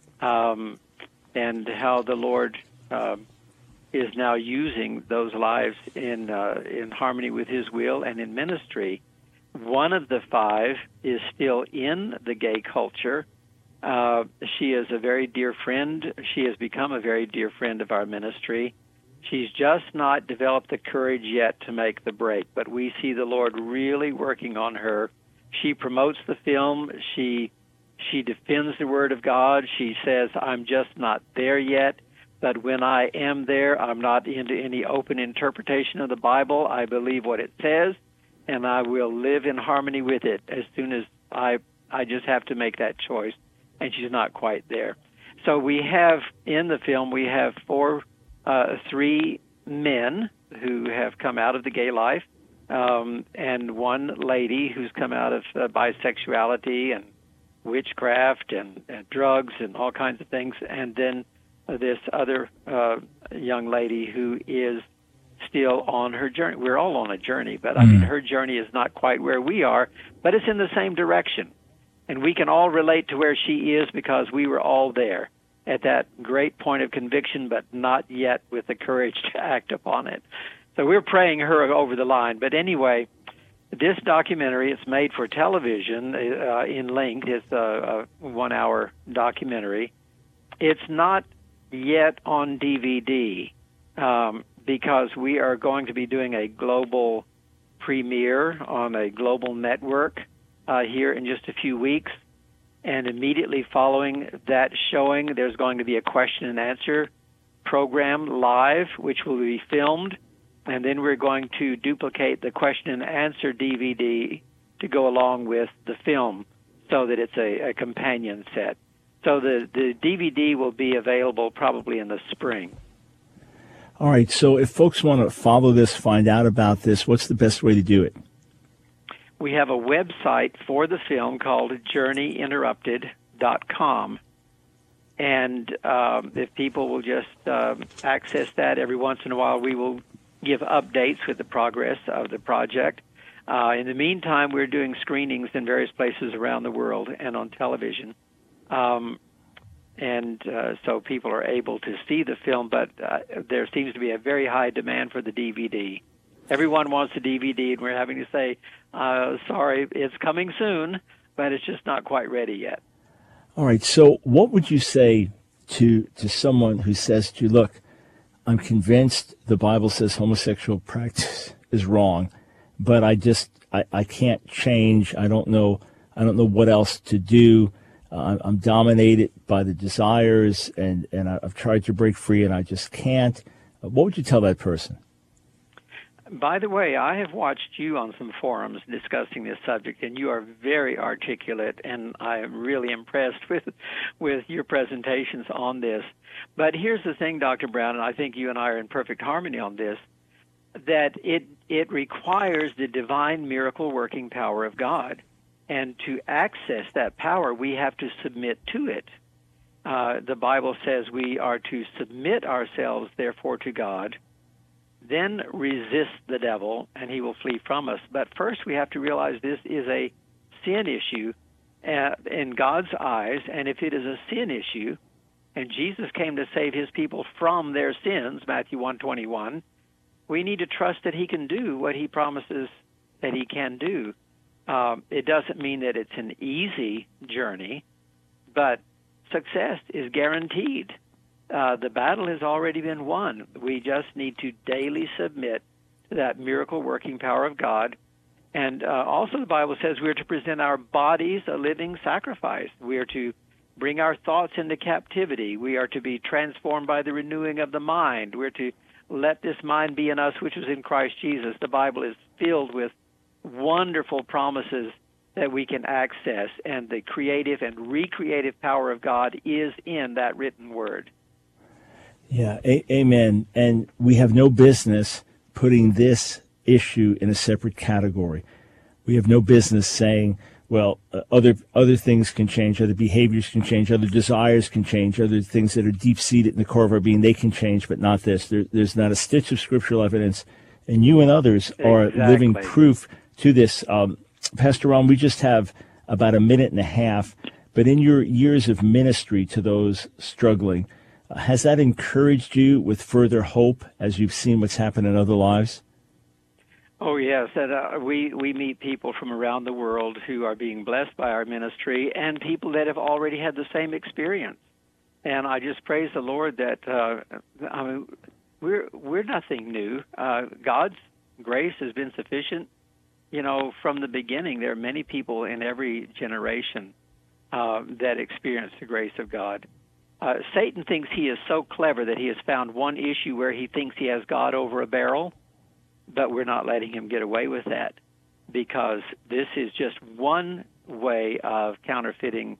and how the Lord is now using those lives in harmony with his will and in ministry. One of the 5 is still in the gay culture. She is a very dear friend. She has become a very dear friend of our ministry. She's just not developed the courage yet to make the break, but we see the Lord really working on her. She promotes the film. She defends the Word of God. She says, I'm just not there yet, but when I am there, I'm not into any open interpretation of the Bible. I believe what it says, and I will live in harmony with it as soon as I just have to make that choice, and she's not quite there. So we have, in the film, we have 3 men who have come out of the gay life, and 1 lady who's come out of bisexuality and witchcraft and drugs and all kinds of things, and then this other young lady who is still on her journey. We're all on a journey, but I mean, her journey is not quite where we are, but it's in the same direction. And we can all relate to where she is because we were all there at that great point of conviction, but not yet with the courage to act upon it. So we're praying her over the line. But anyway, this documentary, it's made for television in length. It's a 1-hour documentary. It's not yet on DVD because we are going to be doing a global premiere on a global network here in just a few weeks. And immediately following that showing, there's going to be a question and answer program live, which will be filmed. And then we're going to duplicate the question and answer DVD to go along with the film so that it's a companion set. So the DVD will be available probably in the spring. All right. So if folks want to follow this, find out about this, what's the best way to do it? We have a website for the film called JourneyInterrupted.com. And if people will just access that every once in a while, we will give updates with the progress of the project. In the meantime, we're doing screenings in various places around the world and on television. So people are able to see the film, but there seems to be a very high demand for the DVD. Everyone wants a DVD, and we're having to say, sorry, it's coming soon, but it's just not quite ready yet. All right, so what would you say to someone who says to you, look, I'm convinced the Bible says homosexual practice is wrong, but I can't change. I don't know what else to do. I'm dominated by the desires, and I've tried to break free, and I just can't. What would you tell that person? By the way, I have watched you on some forums discussing this subject, and you are very articulate, and I am really impressed with your presentations on this. But here's the thing, Dr. Brown, and I think you and I are in perfect harmony on this, that it requires the divine miracle working power of God. And to access that power, we have to submit to it. The Bible says we are to submit ourselves, therefore, to God, then resist the devil, and he will flee from us. But first, we have to realize this is a sin issue in God's eyes, and if it is a sin issue, and Jesus came to save his people from their sins, Matthew 1:21, we need to trust that he can do what he promises that he can do. It doesn't mean that it's an easy journey, but success is guaranteed. The battle has already been won. We just need to daily submit to that miracle-working power of God. And also the Bible says we are to present our bodies a living sacrifice. We are to bring our thoughts into captivity. We are to be transformed by the renewing of the mind. We're to let this mind be in us, which was in Christ Jesus. The Bible is filled with wonderful promises that we can access, and the creative and recreative power of God is in that written word. Yeah, amen. And we have no business putting this issue in a separate category. We have no business saying, well, other things can change, other behaviors can change, other desires can change, other things that are deep-seated in the core of our being, they can change, but not this. There's not a stitch of scriptural evidence, and you and others are living proof to this. Pastor Ron, we just have about a minute and a half, but in your years of ministry to those struggling, has that encouraged you with further hope as you've seen what's happened in other lives? Oh, yes. We meet people from around the world who are being blessed by our ministry, and people that have already had the same experience. And I just praise the Lord that we're nothing new. God's grace has been sufficient. From the beginning, there are many people in every generation that experience the grace of God. Satan thinks he is so clever that he has found one issue where he thinks he has God over a barrel, but we're not letting him get away with that, because this is just one way of counterfeiting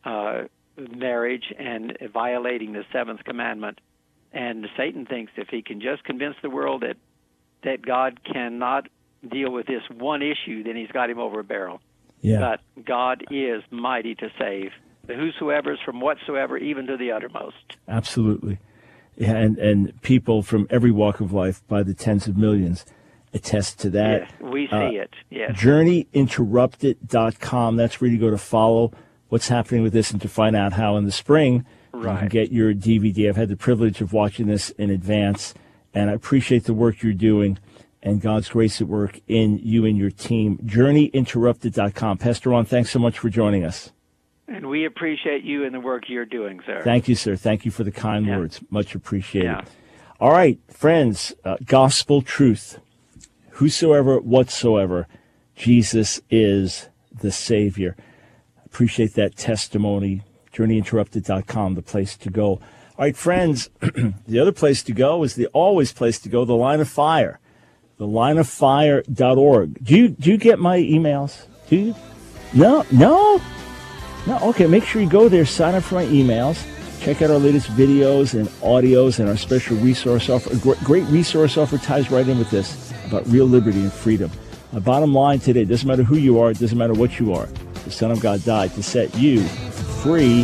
marriage and violating the seventh commandment. And Satan thinks if he can just convince the world that God cannot deal with this one issue, then he's got him over a barrel. Yeah. But God is mighty to save the whosoever's from whatsoever, even to the uttermost. Absolutely. Yeah, and people from every walk of life, by the tens of millions, attest to that. Yes, we see it. Yes. JourneyInterrupted.com. That's where you go to follow what's happening with this and to find out how in the spring you can get your DVD. I've had the privilege of watching this in advance, and I appreciate the work you're doing and God's grace at work in you and your team. JourneyInterrupted.com. Pastor Ron, thanks so much for joining us. And we appreciate you and the work you're doing, sir. Thank you, sir. Thank you for the kind words. Much appreciated. Yeah. All right, friends, gospel truth. Whosoever, whatsoever, Jesus is the Savior. Appreciate that testimony. JourneyInterrupted.com, the place to go. All right, friends, the other place to go is the always place to go, the Line of Fire. TheLineOfFire.org. Do you get my emails? Do you? No? Okay, make sure you go there, sign up for my emails, check out our latest videos and audios and our special resource offer. Great resource offer ties right in with this about real liberty and freedom. My bottom line today, doesn't matter who you are, it doesn't matter what you are. The Son of God died to set you free.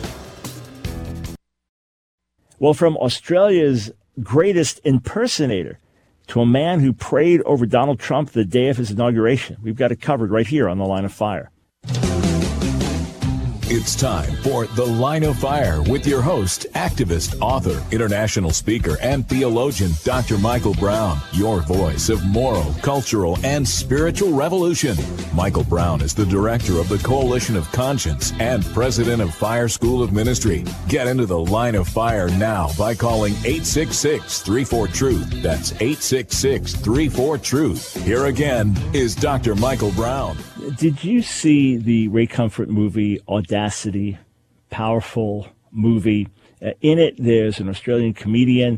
Well, from Australia's greatest impersonator to a man who prayed over Donald Trump the day of his inauguration, we've got it covered right here on The Line of Fire. It's time for The Line of Fire with your host, activist, author, international speaker, and theologian, Dr. Michael Brown, your voice of moral, cultural, and spiritual revolution. Michael Brown is the director of the Coalition of Conscience and president of Fire School of Ministry. Get into The Line of Fire now by calling 866-34-TRUTH. That's 866-34-TRUTH. Here again is Dr. Michael Brown. Did you see the Ray Comfort movie Audacity? Powerful movie. In it, there's an Australian comedian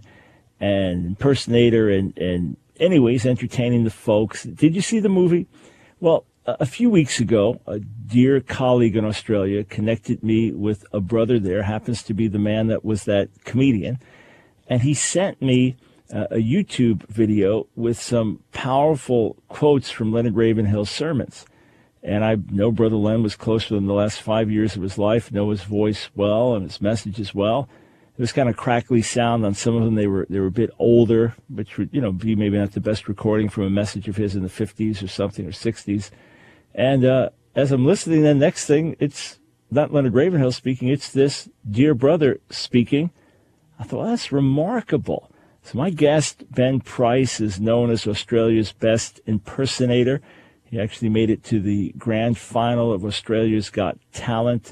and impersonator and anyways, entertaining the folks. Did you see the movie? Well, a few weeks ago, a dear colleague in Australia connected me with a brother there, happens to be the man that was that comedian, and he sent me a YouTube video with some powerful quotes from Leonard Ravenhill's sermons. And I know Brother Len was close to him the last 5 years of his life, know his voice well and his message as well. It was kind of crackly sound on some of them. They were a bit older, which would, be maybe not the best recording from a message of his in the 50s or something, or 60s. And as I'm listening, the next thing, it's not Leonard Ravenhill speaking, it's this dear brother speaking. I thought, well, that's remarkable. So my guest, Ben Price, is known as Australia's best impersonator. He actually made it to the grand final of Australia's Got Talent,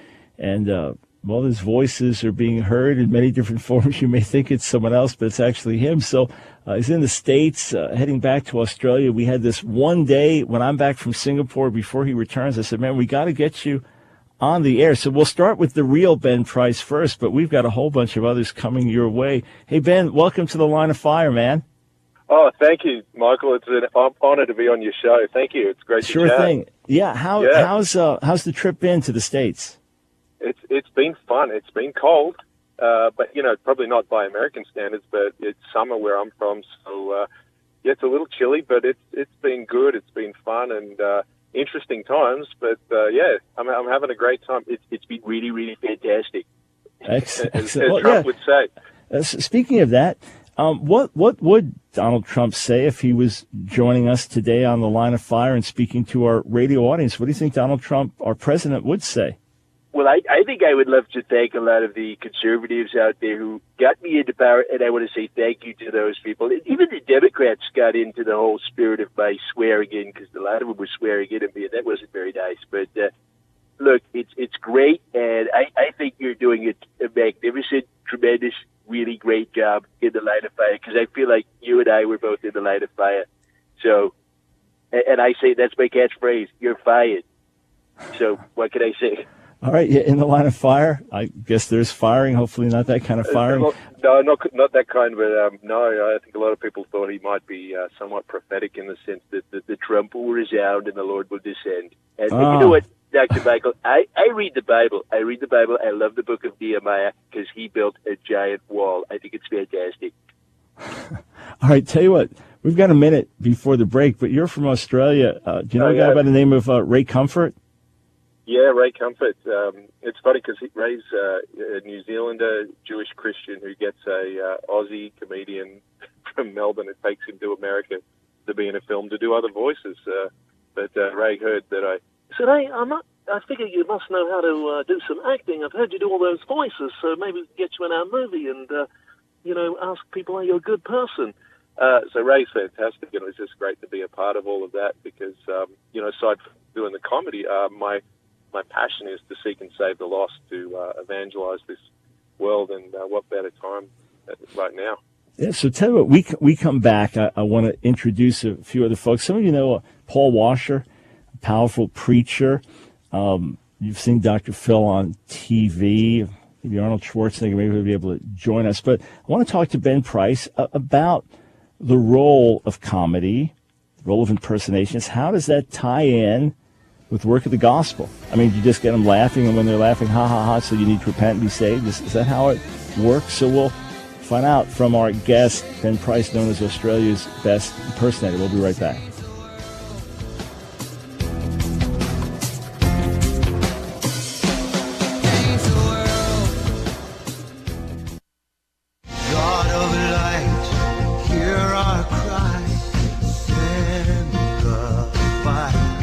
and his voices are being heard in many different forms. You may think it's someone else, but it's actually him. So he's in the States, heading back to Australia. We had this one day when I'm back from Singapore before he returns. I said, man, we got to get you on the air. So we'll start with the real Ben Price first, but we've got a whole bunch of others coming your way. Hey, Ben, welcome to The Line of Fire, man. Oh, thank you, Michael. It's an honor to be on your show. Thank you. It's great to chat. Sure thing. Yeah. How's the trip been to the States? It's been fun. It's been cold, but probably not by American standards. But it's summer where I'm from, so it's a little chilly, but it's been good. It's been fun and interesting times. But I'm having a great time. It's been really, really fantastic. Excellent. As Trump would say. Speaking of that. What would Donald Trump say if he was joining us today on The Line of Fire and speaking to our radio audience? What do you think Donald Trump, our president, would say? Well, I think I would love to thank a lot of the conservatives out there who got me into power, and I want to say thank you to those people. Even the Democrats got into the whole spirit of my swearing in, because a lot of them were swearing in at me, and that wasn't very nice. But look, it's great, and I think you're doing a magnificent, tremendous, really great job in the Line of Fire, because I feel like you and I were both in the Line of Fire. So, and I say that's my catchphrase, you're fired. So what can I say? All right, in the Line of Fire, I guess there's firing, hopefully not that kind of firing. No, not that kind, but no, I think a lot of people thought he might be somewhat prophetic in the sense that the trump will resound and the Lord will descend. And you know what, Dr. Michael, I read the Bible. I love the book of Nehemiah because he built a giant wall. I think it's fantastic. All right, tell you what, we've got a minute before the break, but you're from Australia. Do you know a guy by the name of Ray Comfort? Yeah, Ray Comfort. It's funny because Ray's a New Zealander, Jewish Christian who gets a Aussie comedian from Melbourne and takes him to America to be in a film to do other voices. But Ray heard that I said, hey, I figure you must know how to do some acting. I've heard you do all those voices, so maybe we can get you in our movie and, ask people, are you a good person? So Ray's fantastic, and it was just great to be a part of all of that because, aside from doing the comedy, my passion is to seek and save the lost, to evangelize this world, and what better time right now. Yeah, so tell you what, we come back. I want to introduce a few other folks. Some of you know Paul Washer, a powerful preacher. You've seen Dr. Phil on TV. Maybe Arnold Schwarzenegger maybe will be able to join us. But I want to talk to Ben Price about the role of comedy, the role of impersonations. How does that tie in with work of the gospel? I mean, you just get them laughing, and when they're laughing, ha, ha, ha, so you need to repent and be saved. Is that how it works? So we'll find out from our guest, Ben Price, known as Australia's best impersonator. We'll be right back.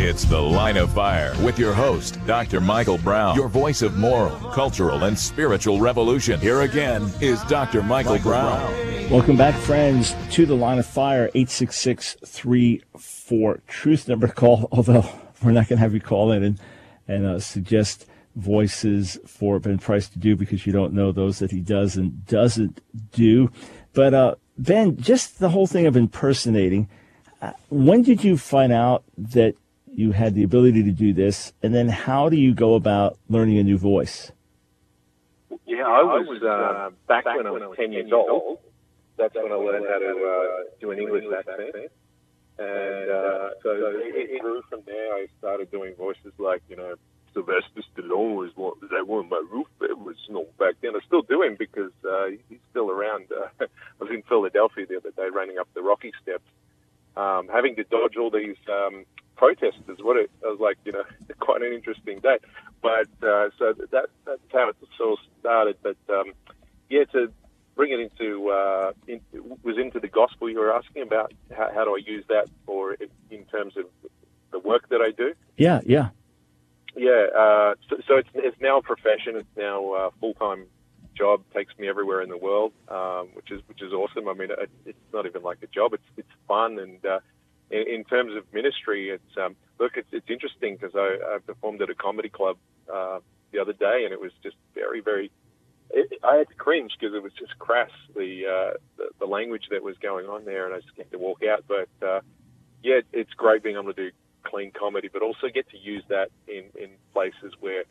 It's The Line of Fire with your host, Dr. Michael Brown, your voice of moral, cultural, and spiritual revolution. Here again is Dr. Michael Brown. Welcome back, friends, to The Line of Fire, 866-34-TRUTH number to call, although we're not going to have you call in and suggest voices for Ben Price to do, because you don't know those that he does and doesn't do. But Ben, just the whole thing of impersonating, when did you find out that you had the ability to do this, and then how do you go about learning a new voice? Yeah, I was back when I was 10 years old. That's when I learned how to do an English accent. And so it grew from there. I started doing voices like, Sylvester Stallone was one of my roof bearers, back then. I still do him because he's still around. I was in Philadelphia the other day running up the Rocky Steps, having to dodge all these protesters. I was like, quite an interesting day. But so that's how it sort of started. But to bring it into the gospel you were asking about, how do I use that for in terms of the work that I do? Yeah. Yeah, so it's now a profession. It's now a full-time job. Takes me everywhere in the world, which is awesome. I mean, it's not even like a job. It's fun, and in terms of ministry, it's interesting because I performed at a comedy club the other day, and it was just very, very. I had to cringe because it was just crass, the language that was going on there, and I just had to walk out. But it's great being able to do clean comedy, but also get to use that in places where,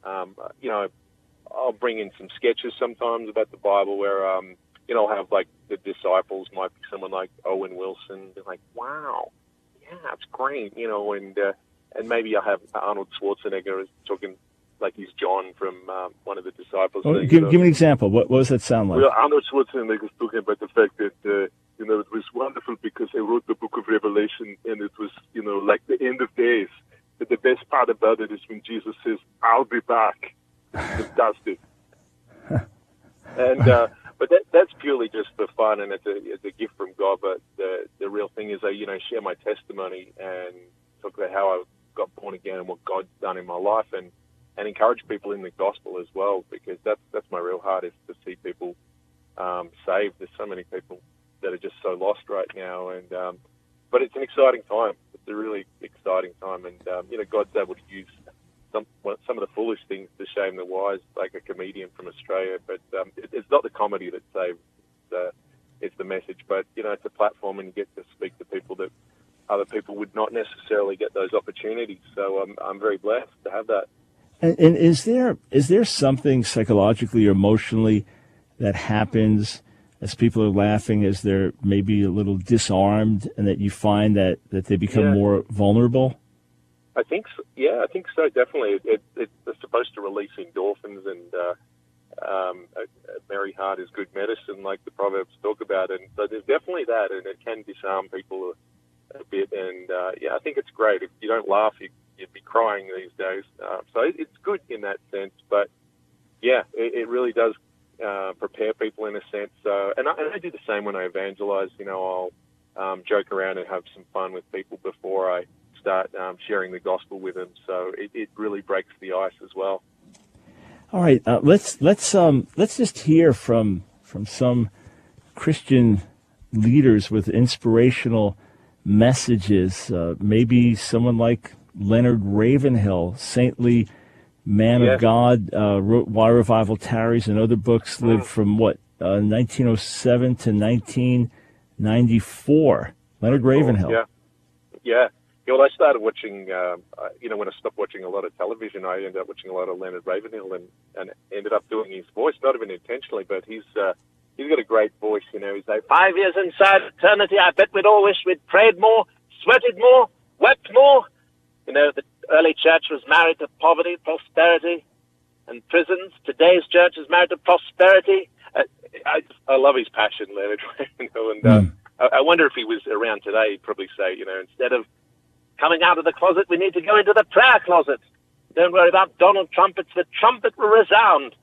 I'll bring in some sketches sometimes about the Bible where, I'll have like the disciples might be someone like Owen Wilson. They're like, wow, yeah, that's great, and maybe I'll have Arnold Schwarzenegger talking like he's John from one of the disciples. Well, give me an example. What does that sound like? Well, Arnold Schwarzenegger was talking about the fact that, it was wonderful because I wrote the book of Revelation, and it was, like the end of days. But the best part about it is when Jesus says, I'll be back. Fantastic. And, but that's purely just for fun, and it's a gift from God. But the real thing is I, share my testimony and talk about how I got born again and what God's done in my life, and encourage people in the gospel as well, because that's my real heart, is to see people saved. There's so many people that are just so lost right now, and but it's an exciting time. It's a really exciting time, and God's able to use some of the foolish things to shame the wise, like a comedian from Australia. But it's not the comedy that saves; it's the message. But it's a platform, and you get to speak to people that other people would not necessarily get those opportunities. So I'm very blessed to have that. And is there something psychologically or emotionally that happens as people are laughing, as they're maybe a little disarmed, and that you find that they become more vulnerable? I think so. Yeah, I think so, definitely. It's supposed to release endorphins, and a merry heart is good medicine, like the Proverbs talk about. And so there's definitely that, and it can disarm people a bit. And I think it's great. If you don't laugh, you'd be crying these days. So it's good in that sense. But it really does prepare people in a sense. And I do the same when I evangelize. I'll joke around and have some fun with people before I start sharing the gospel with them. So it really breaks the ice as well. All right, let's just hear from some Christian leaders with inspirational messages. Maybe someone like Leonard Ravenhill, saintly man of God, wrote Why Revival Tarries and other books, lived from 1907 to 1994. Leonard Ravenhill. Yeah. Well, I started watching, when I stopped watching a lot of television, I ended up watching a lot of Leonard Ravenhill and ended up doing his voice, not even intentionally, but he's got a great voice, He's like, 5 years inside eternity, I bet we'd all wish we'd prayed more, sweated more, wept more. The early church was married to poverty, prosperity, and prisons. Today's church is married to prosperity. I love his passion, Leonard Ravenhill, and I wonder if he was around today, he'd probably say, instead of coming out of the closet, we need to go into the prayer closet. Don't worry about Donald Trump. It's the trumpet will resound.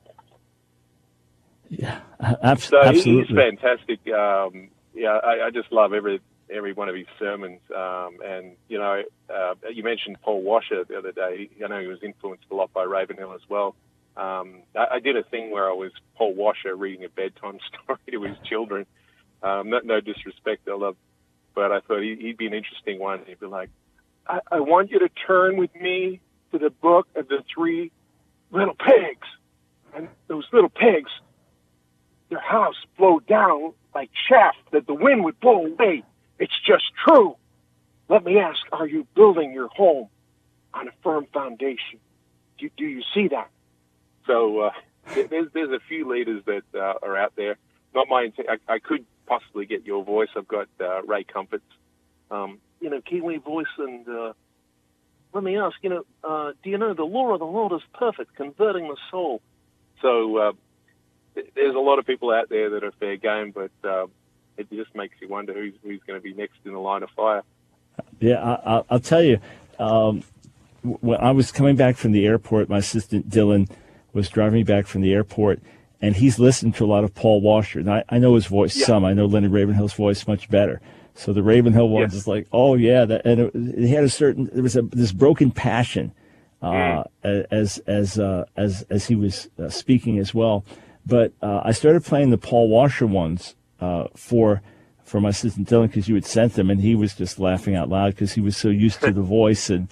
Yeah, so absolutely. He's fantastic. I just love every one of his sermons. And, you know, you mentioned Paul Washer the other day. I know he was influenced a lot by Ravenhill as well. I did a thing where I was Paul Washer reading a bedtime story to his children. No disrespect, but I thought he'd be an interesting one. He'd be like, I want you to turn with me to the book of the 3 little pigs. And those little pigs, their house flowed down like chaff that the wind would blow away. It's just true. Let me ask, are you building your home on a firm foundation? Do you see that? So there's a few leaders that are out there. Not my intent. I could possibly get your voice. I've got Ray Comfort's, Kiwi voice. And let me ask, do you know the law of the Lord is perfect, converting the soul? So there's a lot of people out there that are fair game, but it just makes you wonder who's going to be next in the line of fire. Yeah, I'll tell you. When I was coming back from the airport, my assistant Dylan was driving me back from the airport, and he's listened to a lot of Paul Washer. And I know his voice some. I know Leonard Ravenhill's voice much better. So the Ravenhill one's is like, oh yeah, it had there was this broken passion as he was speaking as well. But I started playing the Paul Washer ones for my assistant Dylan, because you had sent them, and he was just laughing out loud because he was so used to the voice and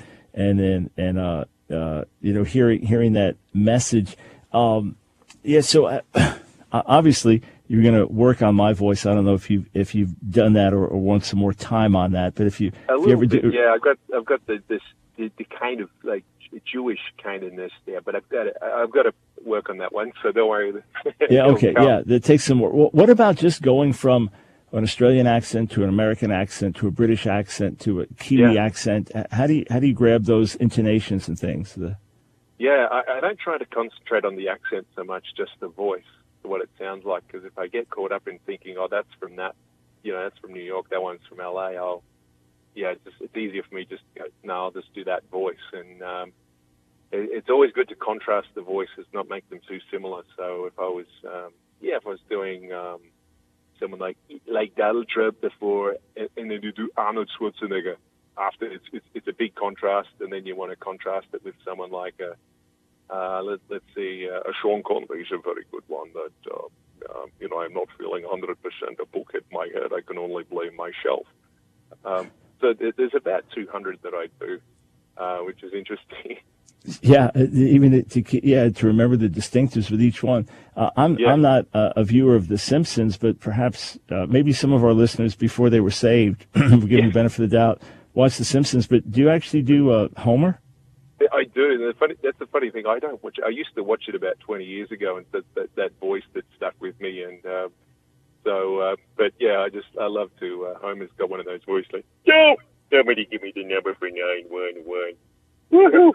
hearing that message. So obviously you're going to work on my voice. I don't know if you've done that or want some more time on that, but if you ever do, I've got the kind of like Jewish kindness there, but I've got to work on that one. So don't worry. Yeah. Okay. Yeah. That takes some more. What about just going from an Australian accent to an American accent to a British accent to a Kiwi accent? How do you grab those intonations and things? I don't try to concentrate on the accent so much, just the voice, what it sounds like. Because if I get caught up in thinking, oh, that's from that's from New York, that one's from LA, it's easier for me just to go, no, I'll just do that voice. And it's always good to contrast the voices, not make them too similar. So if I was doing someone like Donald Trump before, and then you do Arnold Schwarzenegger after, it's a big contrast, and then you want to contrast it with someone like let's see, a Sean Connery is a very good one that I'm not feeling 100% a book hit my head. I can only blame myself. So there's about 200 that I do, which is interesting. Yeah, even to remember the distinctives with each one. I'm not a viewer of The Simpsons, but perhaps maybe some of our listeners before they were saved, we'll give them the benefit of the doubt, watch The Simpsons. But do you actually do Homer? I do. That's the funny thing. I don't watch. I used to watch it about 20 years ago, and that voice that stuck with me. And but yeah, I love to. Homer's got one of those voices like, "Yo, somebody give me the number for 911." Woohoo!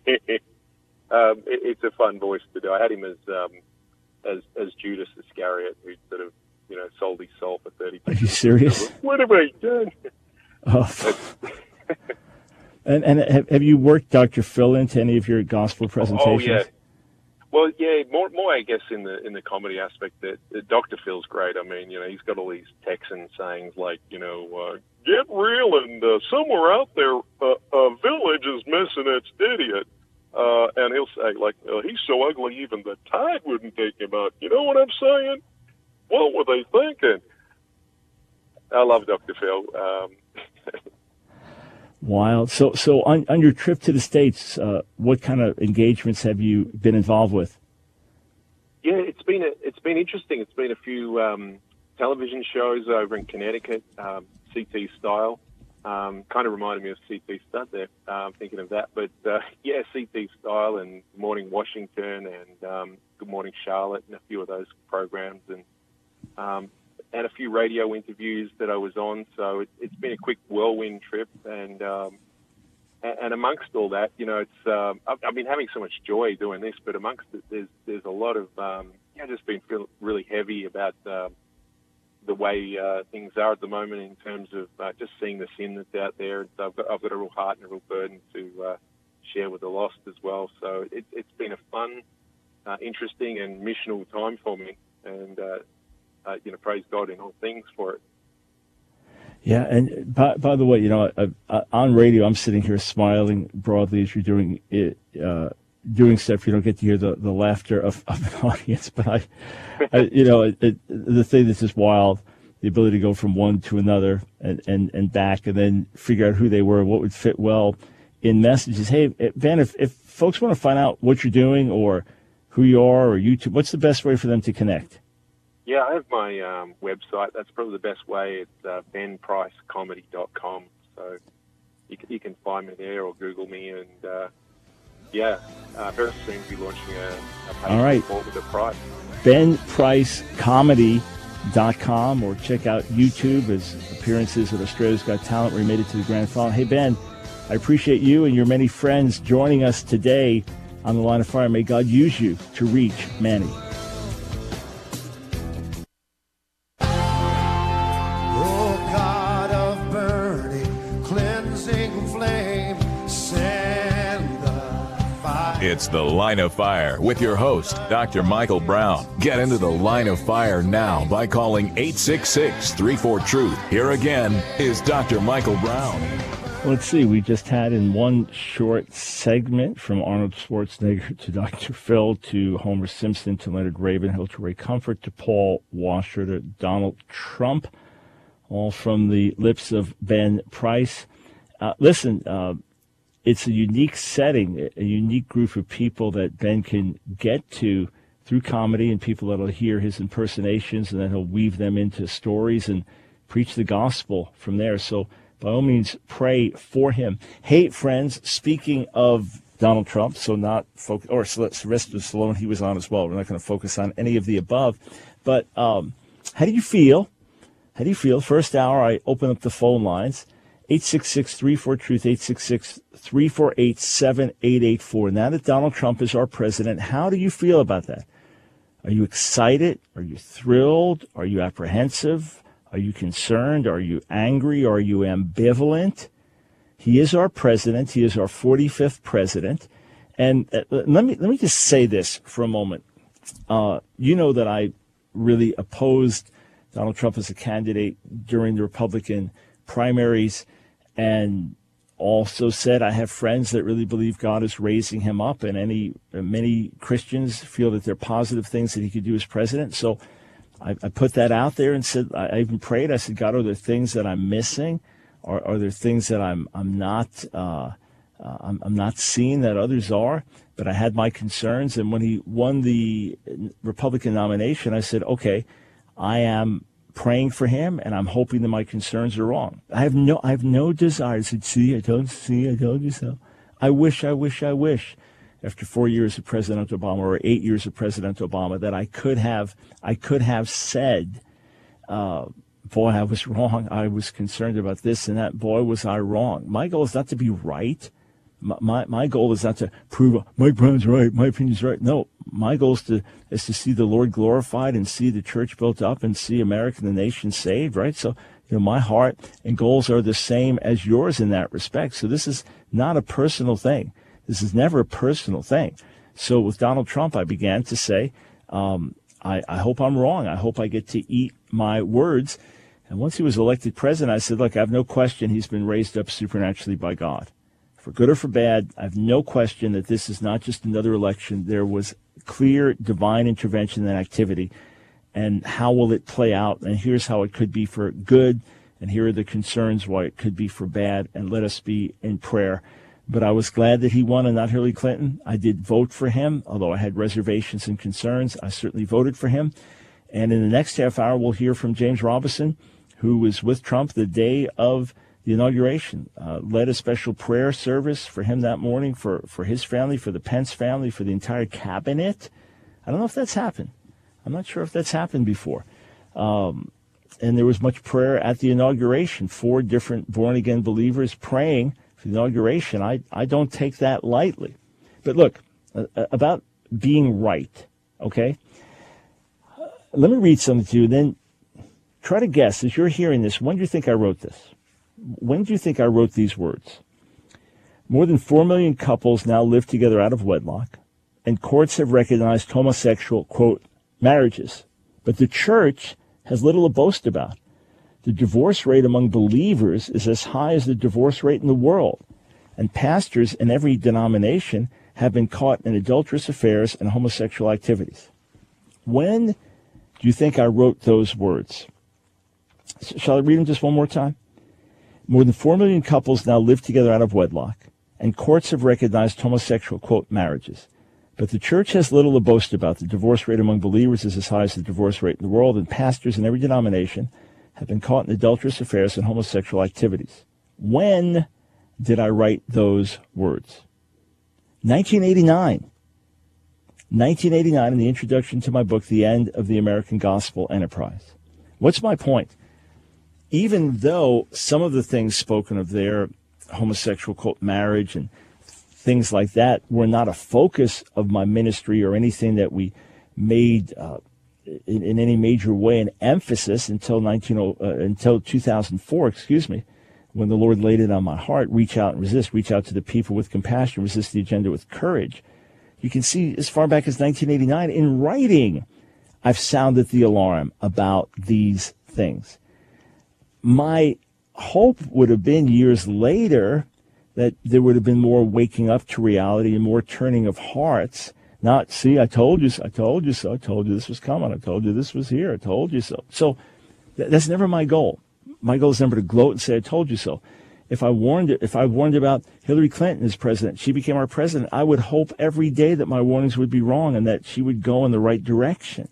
It's a fun voice to do. I had him as Judas Iscariot, who sort of sold his soul for 30. Are you serious? What have I done? Oh. And have you worked Dr. Phil into any of your gospel presentations? Oh yeah. Well, yeah, more I guess in the comedy aspect. That Dr. Phil's great. I mean, he's got all these Texan sayings like, get real, and somewhere out there, a village is missing its idiot. And he'll say, like, he's so ugly even the tide wouldn't take him out. You know what I'm saying? What were they thinking? I love Dr. Phil. Wild. So on your trip to the States, what kind of engagements have you been involved with? Yeah, it's been interesting. It's been a few television shows over in Connecticut, CT Style. Kind of reminded me of CT Stud there, thinking of that. But CT Style and Good Morning Washington and Good Morning Charlotte and a few of those programs, and a few radio interviews that I was on. So it's been a quick whirlwind trip, and amongst all that, it's I've been having so much joy doing this, but amongst it, there's a lot of just been feeling really heavy about the way things are at the moment in terms of just seeing the sin that's out there. And so I've got a real heart and a real burden to share with the lost as well. So it's been a fun, interesting, and missional time for me, and praise God in all things for it. Yeah, and by the way, you know, on radio, I'm sitting here smiling broadly as you're doing it, doing stuff. You don't get to hear the laughter of an audience, but you know, the thing that's just wild, the ability to go from one to another and back, and then figure out who they were, what would fit well in messages. Hey, Ben, if folks want to find out what you're doing or who you are or YouTube, what's the best way for them to connect? Yeah, I have my website. That's probably the best way. It's benpricecomedy.com. So you can find me there or Google me. And, very soon be launching a page All right. called The Price. benpricecomedy.com, or check out YouTube as appearances at Australia's Got Talent where he made it to the grand final. Hey, Ben, I appreciate you and your many friends joining us today on The Line of Fire. May God use you to reach many. It's The Line of Fire with your host, Dr. Michael Brown. Get into The Line of Fire now by calling 866-34-TRUTH. Here again is Dr. Michael Brown. Let's see, we just had in one short segment from Arnold Schwarzenegger to Dr. Phil to Homer Simpson to Leonard Ravenhill to Ray Comfort to Paul Washer to Donald Trump, all from the lips of Ben Price. It's a unique setting, a unique group of people that Ben can get to through comedy, and people that will hear his impersonations, and then he'll weave them into stories and preach the gospel from there. So by all means, pray for him. Hey, friends, speaking of Donald Trump, so not focus, or Sylvester Stallone, he was on as well. We're not going to focus on any of the above. But how do you feel? How do you feel? First hour, I open up the phone lines. 866-34-TRUTH, 866-348-7884. Now that Donald Trump is our president, how do you feel about that? Are you excited? Are you thrilled? Are you apprehensive? Are you concerned? Are you angry? Are you ambivalent? He is our president. He is our 45th president. And let me just say this for a moment. You know that I really opposed Donald Trump as a candidate during the Republican primaries, and also said I have friends that really believe God is raising him up, and many Christians feel that there are positive things that he could do as president. So I put that out there and said, I even prayed. I said, God, are there things that I'm missing? Are there things that I'm not seeing that others are? But I had my concerns, and when he won the Republican nomination, I said, okay, I am praying for him, and I'm hoping that my concerns are wrong. I have no desire. I said, I told you so. I wish, after 4 years of President Obama, or 8 years of President Obama, that I could have said, boy, I was wrong. I was concerned about this and that. Boy, was I wrong. My goal is not to be right. My goal is not to prove Mike Brown's right, my opinion's right. No, my goal is to see the Lord glorified and see the church built up and see America and the nation saved, right? So, my heart and goals are the same as yours in that respect. So this is not a personal thing. This is never a personal thing. So with Donald Trump, I began to say, I hope I'm wrong. I hope I get to eat my words. And once he was elected president, I said, look, I have no question he's been raised up supernaturally by God. For good or for bad, I have no question that this is not just another election. There was clear divine intervention and activity. And how will it play out? And here's how it could be for good. And here are the concerns why it could be for bad. And let us be in prayer. But I was glad that he won and not Hillary Clinton. I did vote for him, although I had reservations and concerns. I certainly voted for him. And in the next half hour, we'll hear from James Robison, who was with Trump the day of the inauguration, led a special prayer service for him that morning, for his family, for the Pence family, for the entire cabinet. I don't know if that's happened. I'm not sure if that's happened before. And there was much prayer at the inauguration. 4 different born-again believers praying for the inauguration. I don't take that lightly. But look, about being right, okay? Let me read something to you, then try to guess, as you're hearing this, when do you think I wrote this? When do you think I wrote these words? More than 4 million couples now live together out of wedlock, and courts have recognized homosexual, quote, marriages. But the church has little to boast about. The divorce rate among believers is as high as the divorce rate in the world. And pastors in every denomination have been caught in adulterous affairs and homosexual activities. When do you think I wrote those words? Shall I read them just one more time? More than 4 million couples now live together out of wedlock, and courts have recognized homosexual, quote, marriages. But the church has little to boast about. The divorce rate among believers is as high as the divorce rate in the world, and pastors in every denomination have been caught in adulterous affairs and homosexual activities. When did I write those words? 1989. 1989 in the introduction to my book, The End of the American Gospel Enterprise. What's my point? Even though some of the things spoken of there, homosexual, quote, marriage and things like that, were not a focus of my ministry or anything that we made in any major way an emphasis until 2004, when the Lord laid it on my heart, reach out and resist, reach out to the people with compassion, resist the agenda with courage. You can see as far back as 1989, in writing, I've sounded the alarm about these things. My hope would have been years later that there would have been more waking up to reality and more turning of hearts. Not, see, I told you so, I told you so, I told you this was coming, I told you this was here, I told you so. So that's never my goal. My goal is never to gloat and say, I told you so. If I warned about Hillary Clinton as president, she became our president, I would hope every day that my warnings would be wrong and that she would go in the right direction.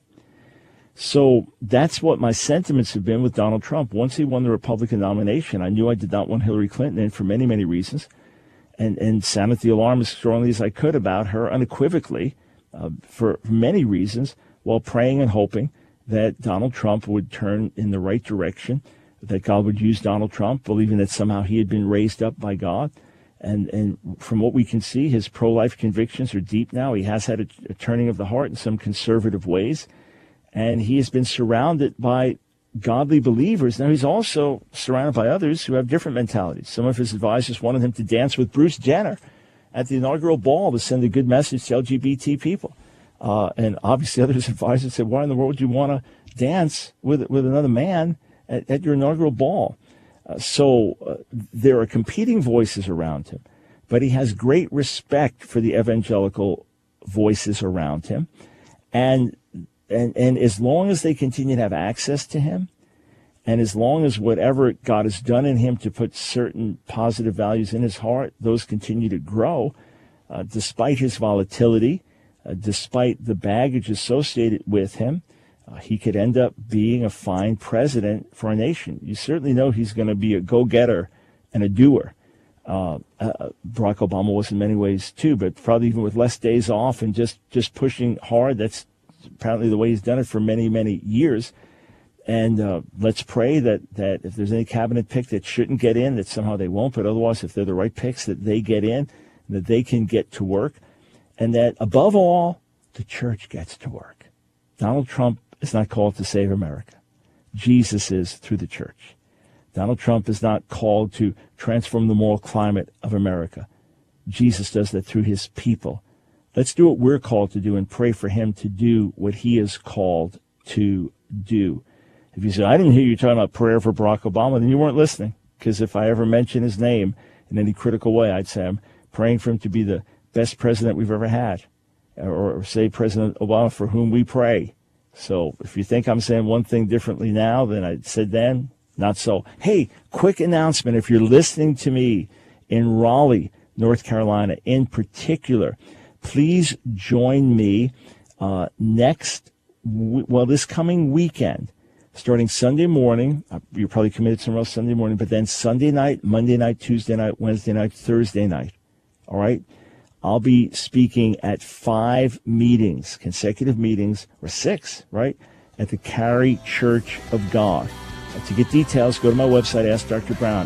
So that's what my sentiments have been with Donald Trump. Once he won the Republican nomination, I knew I did not want Hillary Clinton in for many, many reasons, and sounded the alarm as strongly as I could about her unequivocally for many reasons, while praying and hoping that Donald Trump would turn in the right direction, that God would use Donald Trump, believing that somehow he had been raised up by God. And from what we can see, his pro-life convictions are deep now. He has had a turning of the heart in some conservative ways. And he has been surrounded by godly believers. Now, he's also surrounded by others who have different mentalities. Some of his advisors wanted him to dance with Bruce Jenner at the inaugural ball to send a good message to LGBT people. And obviously others advisors said, why in the world would you want to dance with another man at your inaugural ball? So there are competing voices around him. But he has great respect for the evangelical voices around him. And as long as they continue to have access to him, and as long as whatever God has done in him to put certain positive values in his heart, those continue to grow, despite his volatility, despite the baggage associated with him, he could end up being a fine president for a nation. You certainly know he's going to be a go-getter and a doer. Barack Obama was in many ways too, but probably even with less days off and just pushing hard. That's apparently the way he's done it for many, many years. And let's pray that if there's any cabinet pick that shouldn't get in, that somehow they won't. But otherwise, if they're the right picks, that they get in, that they can get to work. And that, above all, the church gets to work. Donald Trump is not called to save America. Jesus is through the church. Donald Trump is not called to transform the moral climate of America. Jesus does that through his people. Let's do what we're called to do and pray for him to do what he is called to do. If you say, I didn't hear you talking about prayer for Barack Obama, then you weren't listening. Because if I ever mention his name in any critical way, I'd say I'm praying for him to be the best president we've ever had. Or say President Obama, for whom we pray. So if you think I'm saying one thing differently now than I said then, not so. Hey, quick announcement. If you're listening to me in Raleigh, North Carolina in particular, please join me this coming weekend, starting Sunday morning. You're probably committed somewhere else Sunday morning, but then Sunday night, Monday night, Tuesday night, Wednesday night, Thursday night. All right? I'll be speaking at 5 meetings, consecutive meetings, or 6, right, at the Cary Church of God. To get details, go to my website, Ask Dr. Brown,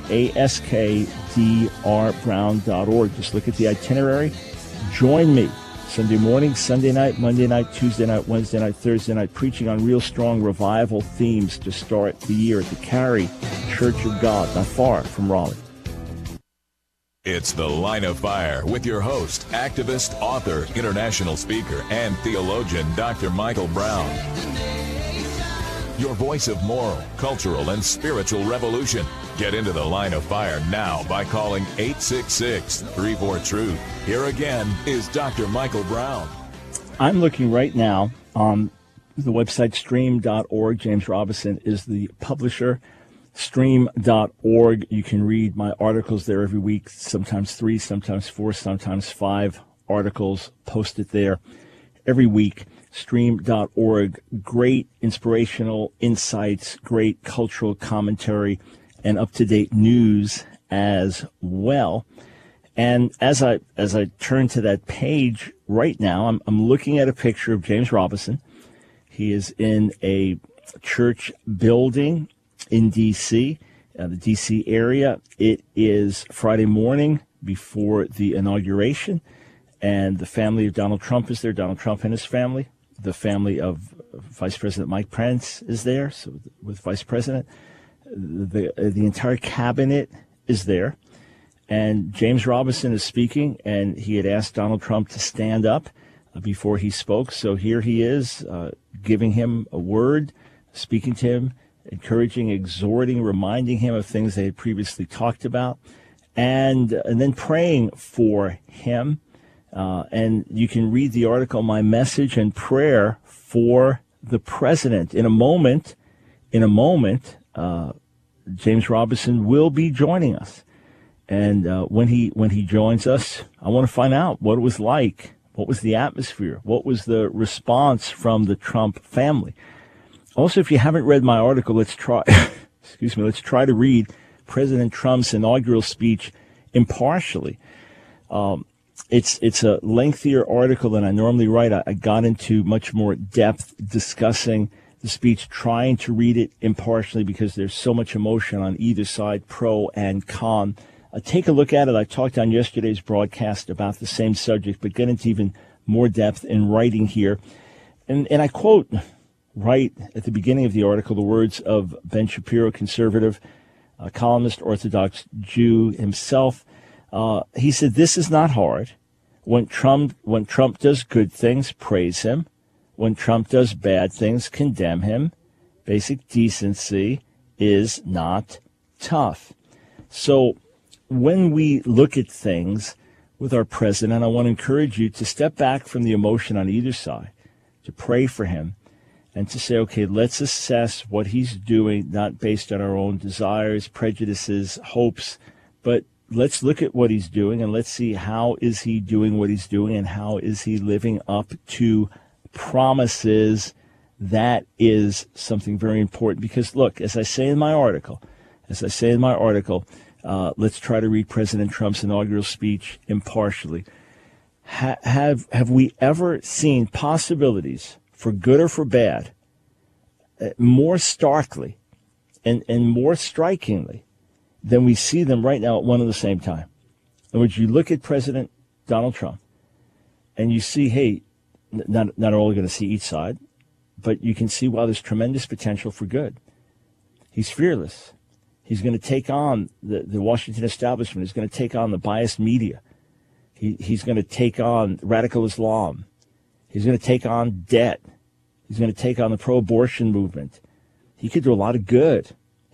askdrbrown.org. Just look at the itinerary. Join me Sunday morning, Sunday night, Monday night, Tuesday night, Wednesday night, Thursday night, preaching on real strong revival themes to start the year at the Cary Church of God, not far from Raleigh. It's The Line of Fire with your host, activist, author, international speaker, and theologian, Dr. Michael Brown. your voice of moral, cultural, and spiritual revolution. Get into the line of fire now by calling 866-34-TRUTH. Here again is Dr. Michael Brown. I'm looking right now on the website stream.org. James Robison is the publisher. Stream.org. You can read my articles there every week, sometimes 3, sometimes 4, sometimes 5 articles posted there every week. Stream.org. Great inspirational insights, great cultural commentary, and up-to-date news as well. And as I turn to that page right now, I'm looking at a picture of James Robison. He is in a church building in D.C., the D.C. area. It is Friday morning before the inauguration, and the family of Donald Trump is there, Donald Trump and his family. The family of Vice President Mike Pence is there, so with Vice President. The entire cabinet is there, and James Robison is speaking, and he had asked Donald Trump to stand up before he spoke. So here he is, giving him a word, speaking to him, encouraging, exhorting, reminding him of things they had previously talked about, and then praying for him. And you can read the article, My Message and Prayer for the President. In a moment, James Robison will be joining us. And when he joins us, I want to find out what it was like. What was the atmosphere? What was the response from the Trump family? Also, if you haven't read my article, let's try to read President Trump's inaugural speech impartially. It's a lengthier article than I normally write. I got into much more depth discussing the speech, trying to read it impartially because there's so much emotion on either side, pro and con. Take a look at it. I talked on yesterday's broadcast about the same subject, but get into even more depth in writing here. And I quote right at the beginning of the article the words of Ben Shapiro, conservative, columnist, Orthodox Jew himself. He said, "This is not hard. When Trump does good things, praise him. When Trump does bad things, condemn him. Basic decency is not tough." So when we look at things with our president, I want to encourage you to step back from the emotion on either side, to pray for him, and to say, okay, let's assess what he's doing, not based on our own desires, prejudices, hopes, but let's look at what he's doing and let's see how is he doing what he's doing and how is he living up to promises. That is something very important because, look, as I say in my article, let's try to read President Trump's inaugural speech impartially. Have we ever seen possibilities, for good or for bad, more starkly and more strikingly than we see them right now at one and the same time? In which you look at President Donald Trump and you see, hey, not all going to see each side, but you can see, wow, there's tremendous potential for good. He's fearless. He's going to take on the Washington establishment. He's going to take on the biased media. He's going to take on radical Islam. He's going to take on debt. He's going to take on the pro-abortion movement. He could do a lot of good.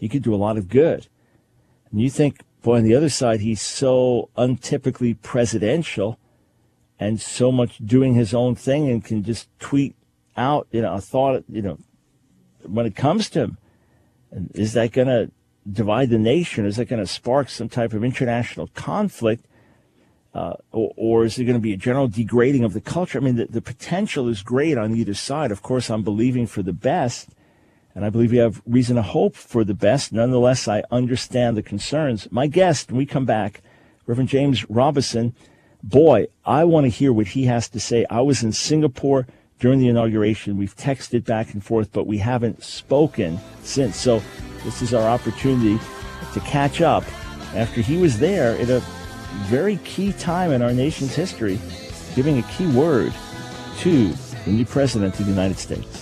And you think, boy, on the other side, he's so untypically presidential and so much doing his own thing and can just tweet out, a thought, when it comes to him. And is that going to divide the nation? Is that going to spark some type of international conflict? Or is there going to be a general degrading of the culture? I mean, the potential is great on either side. Of course, I'm believing for the best, and I believe we have reason to hope for the best. Nonetheless, I understand the concerns. My guest, when we come back, Reverend James Robison, boy, I want to hear what he has to say. I was in Singapore during the inauguration. We've texted back and forth, but we haven't spoken since. So this is our opportunity to catch up after he was there at a very key time in our nation's history, giving a key word to the new president of the United States.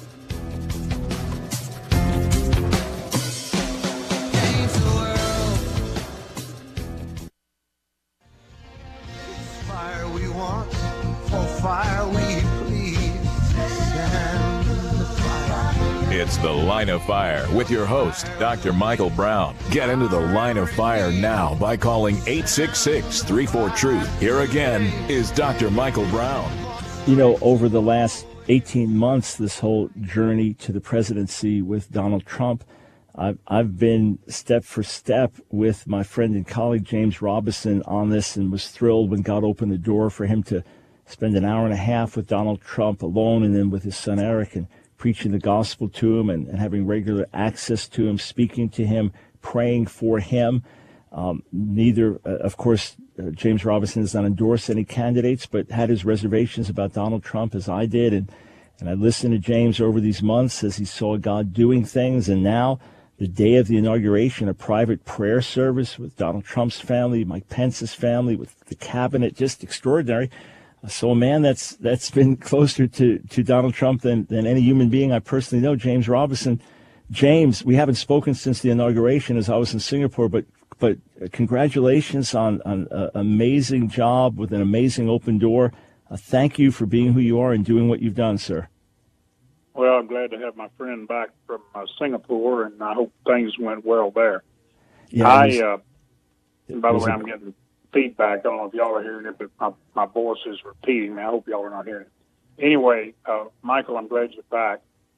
Fire we want, for fire we please. It's The Line of Fire with your host, Dr. Michael Brown. Get into the Line of Fire now by calling 866-34-TRUTH. Here again is Dr. Michael Brown. You know, over the last 18 months, this whole journey to the presidency with Donald Trump, I've been step for step with my friend and colleague James Robison on this, and was thrilled when God opened the door for him to spend an hour and a half with Donald Trump alone, and then with his son Eric, and preaching the gospel to him and having regular access to him, speaking to him, praying for him. Of course, James Robison does not endorse any candidates, but had his reservations about Donald Trump, as I did. And I listened to James over these months as he saw God doing things. And now, the day of the inauguration, a private prayer service with Donald Trump's family, Mike Pence's family, with the cabinet, just extraordinary. So a man that's been closer to Donald Trump than any human being I personally know, James Robison. James, we haven't spoken since the inauguration as I was in Singapore, but congratulations on an amazing job with an amazing open door. Thank you for being who you are and doing what you've done, sir. Well, I'm glad to have my friend back from Singapore, and I hope things went well there. Yeah, by the way, I'm getting feedback. I don't know if y'all are hearing it, but my voice is repeating. I hope y'all are not hearing it. Anyway, Michael, I'm glad you're back.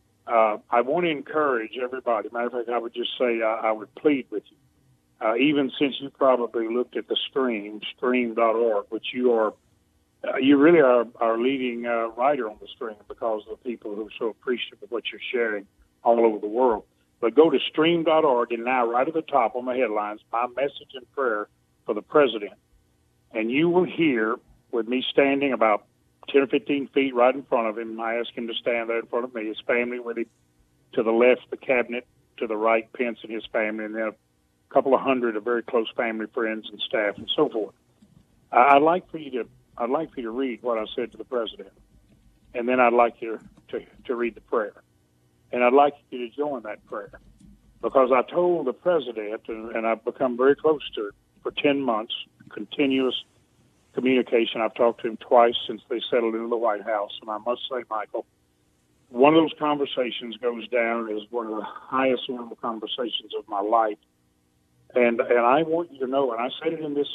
I want to encourage everybody. Matter of fact, I would just say I would plead with you. Even since you probably looked at the stream.org, which you really are our leading writer on the stream, because of the people who are so appreciative of what you're sharing all over the world. But go to stream.org, and now right at the top on the headlines, my message and prayer for the president. And you will hear, with me standing about 10 or 15 feet right in front of him, I ask him to stand there in front of me, his family with him, to the left, the cabinet, to the right, Pence and his family, and then a couple of hundred of very close family, friends, and staff, and so forth. I'd like for you to read what I said to the president, and then I'd like you to read the prayer. And I'd like you to join that prayer, because I told the president, and I've become very close to it, for 10 months, continuous communication. I've talked to him twice since they settled into the White House, and I must say, Michael, one of those conversations goes down as one of the highest level conversations of my life. And I want you to know, and I said it in this,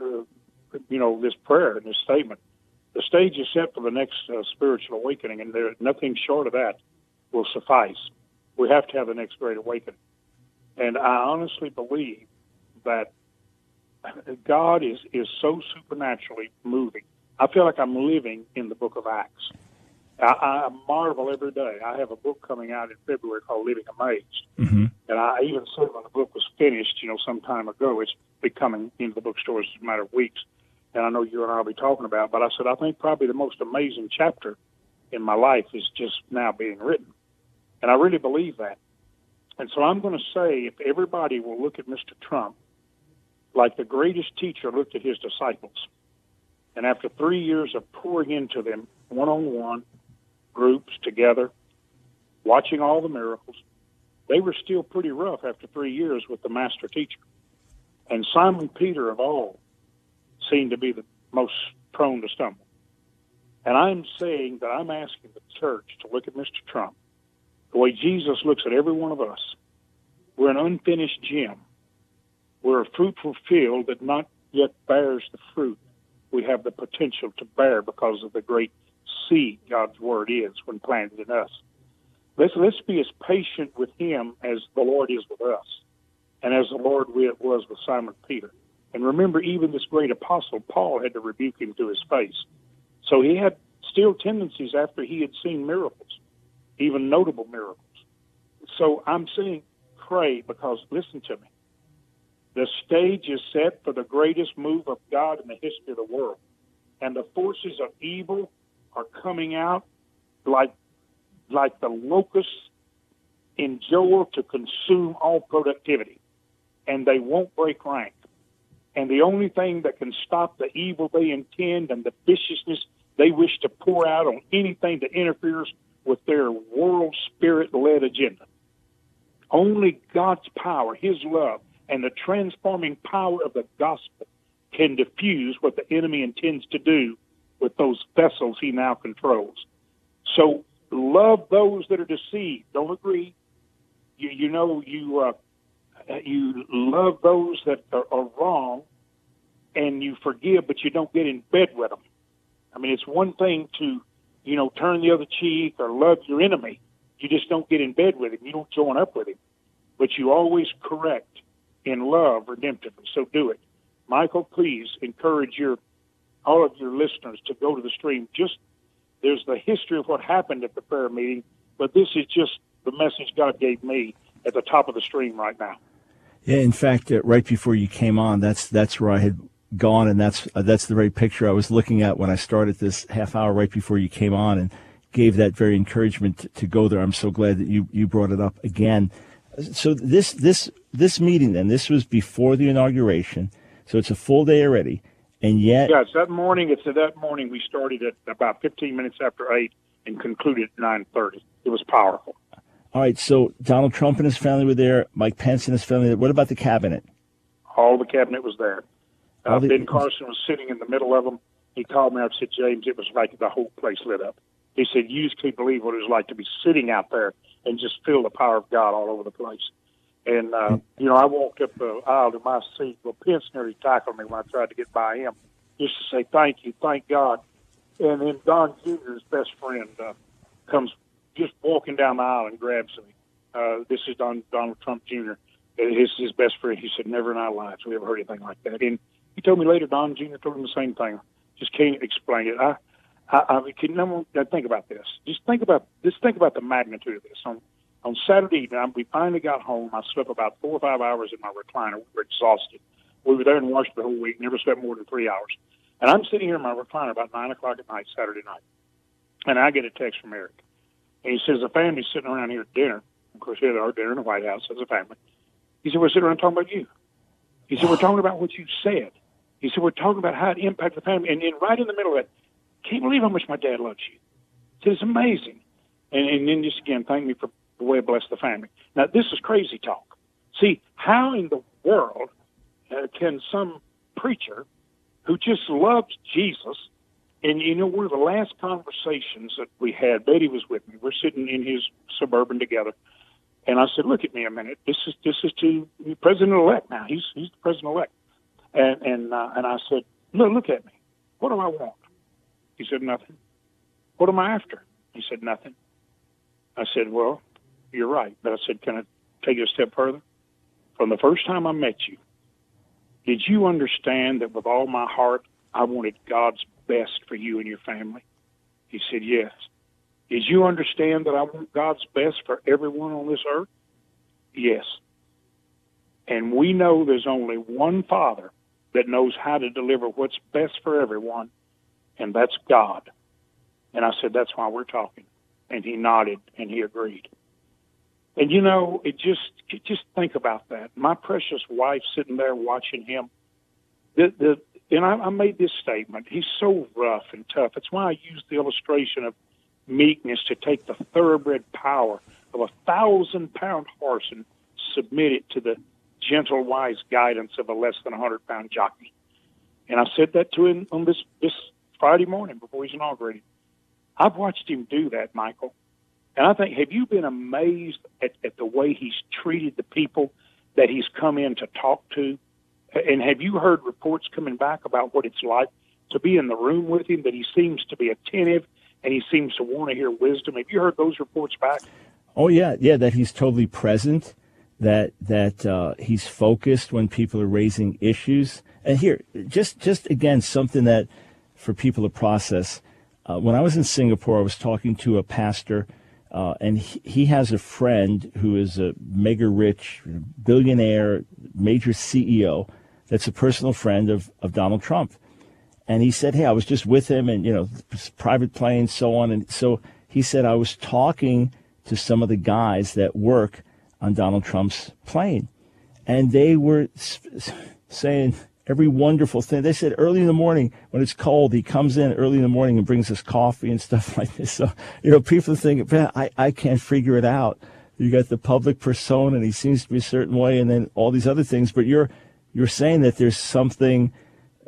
this prayer, in this statement, the stage is set for the next spiritual awakening, and nothing short of that will suffice. We have to have the next great awakening. And I honestly believe that God is so supernaturally moving. I feel like I'm living in the book of Acts. I marvel every day. I have a book coming out in February called Living Amazed. Mm-hmm. And I even said when the book was finished, some time ago, it's be coming into the bookstores in a matter of weeks. And I know you and I will be talking about, but I said, I think probably the most amazing chapter in my life is just now being written. And I really believe that. And so I'm going to say, if everybody will look at Mr. Trump like the greatest teacher looked at his disciples, and after 3 years of pouring into them one-on-one, groups together, watching all the miracles, they were still pretty rough after 3 years with the master teacher. And Simon Peter, of all, seemed to be the most prone to stumble. And I'm saying that I'm asking the church to look at Mr. Trump the way Jesus looks at every one of us. We're an unfinished gem. We're a fruitful field that not yet bears the fruit we have the potential to bear because of the great seed God's word is when planted in us. Let's be as patient with him as the Lord is with us, and as the Lord was with Simon Peter. And remember, even this great apostle, Paul, had to rebuke him to his face. So he had still tendencies after he had seen miracles, even notable miracles. So I'm saying pray, because listen to me. The stage is set for the greatest move of God in the history of the world. And the forces of evil are coming out like the locusts in Joel to consume all productivity. And they won't break rank. And the only thing that can stop the evil they intend and the viciousness they wish to pour out on anything that interferes with their world spirit-led agenda. Only God's power, his love, and the transforming power of the gospel can diffuse what the enemy intends to do with those vessels he now controls. So love those that are deceived. Don't agree. you love those that are wrong, and you forgive, but you don't get in bed with them. I mean, it's one thing to, turn the other cheek or love your enemy. You just don't get in bed with him. You don't join up with him. But you always correct in love redemptively. So do it. Michael, please encourage all of your listeners to go to the stream. There's the history of what happened at the prayer meeting, but this is just the message God gave me at the top of the stream right now. Yeah, in fact, right before you came on, that's where I had gone, and that's the very picture I was looking at when I started this half hour right before you came on, and gave that very encouragement to go there. I'm so glad that you brought it up again. So this meeting then, this was before the inauguration, so it's a full day already, and yet... Yeah, it's that morning we started at about 15 minutes after 8 and concluded at 9:30. It was powerful. All right, so Donald Trump and his family were there, Mike Pence and his family. What about the cabinet? All the cabinet was there. Ben Carson was sitting in the middle of them. He called me up and said, James, it was like the whole place lit up. He said, you just can't believe what it was like to be sitting out there and just feel the power of God all over the place. And, I walked up the aisle to my seat. Well, Pence nearly tackled me when I tried to get by him, just to say thank you, thank God. And then Don Jr., his best friend, comes just walking down the aisle and grabs me. This is Donald Trump Jr., his best friend. He said, never in our lives we ever heard anything like that. And he told me later, Don Jr. told him the same thing. Just can't explain it. Think about this. Just think about the magnitude of this. On Saturday evening, we finally got home. I slept about 4 or 5 hours in my recliner. We were exhausted. We were there in Washington the whole week, never slept more than 3 hours. And I'm sitting here in my recliner about 9 o'clock at night, Saturday night. And I get a text from Eric. And he says, the family's sitting around here at dinner. Of course, we had our dinner in the White House as a family. He said, we're sitting around talking about you. He said, we're talking about what you said. He said, we're talking about how it impacted the family. And then right in the middle of it, can't believe how much my dad loves you. He said, it's amazing. And then just again, thank me for the way it blessed the family. Now, this is crazy talk. See, how in the world can some preacher who just loves Jesus, and one of the last conversations that we had, Betty was with me. We're sitting in his Suburban together. And I said, look at me a minute. This is to President-elect now. He's the President-elect. And I said, look at me. What do I want? He said, nothing. What am I after? He said, nothing. I said, well, you're right. But I said, can I take it a step further? From the first time I met you, did you understand that with all my heart, I wanted God's best for you and your family? He said, yes. Did you understand that I want God's best for everyone on this earth? Yes. And we know there's only one Father that knows how to deliver what's best for everyone, and that's God. And I said, that's why we're talking. And he nodded, and he agreed. And, just think about that. My precious wife sitting there watching him. And I made this statement. He's so rough and tough. That's why I used the illustration of meekness to take the thoroughbred power of a 1,000-pound horse and submit it to the gentle, wise guidance of a less than 100-pound jockey. And I said that to him on this Friday morning before he's inaugurated. I've watched him do that, Michael. And I think, have you been amazed at the way he's treated the people that he's come in to talk to? And have you heard reports coming back about what it's like to be in the room with him, that he seems to be attentive and he seems to want to hear wisdom? Have you heard those reports back? Oh, yeah, that he's totally present, that he's focused when people are raising issues. And here, just again, something that for people to process. When I was in Singapore, I was talking to a pastor, and he has a friend who is a mega rich billionaire, major CEO, that's a personal friend of Donald Trump. And he said, hey, I was just with him and, private plane, so on. And so he said, I was talking to some of the guys that work on Donald Trump's plane. And they were saying every wonderful thing. They said early in the morning when it's cold, he comes in early in the morning and brings us coffee and stuff like this. So, people think, man, I can't figure it out. You got the public persona and he seems to be a certain way and then all these other things. But you're saying that there's something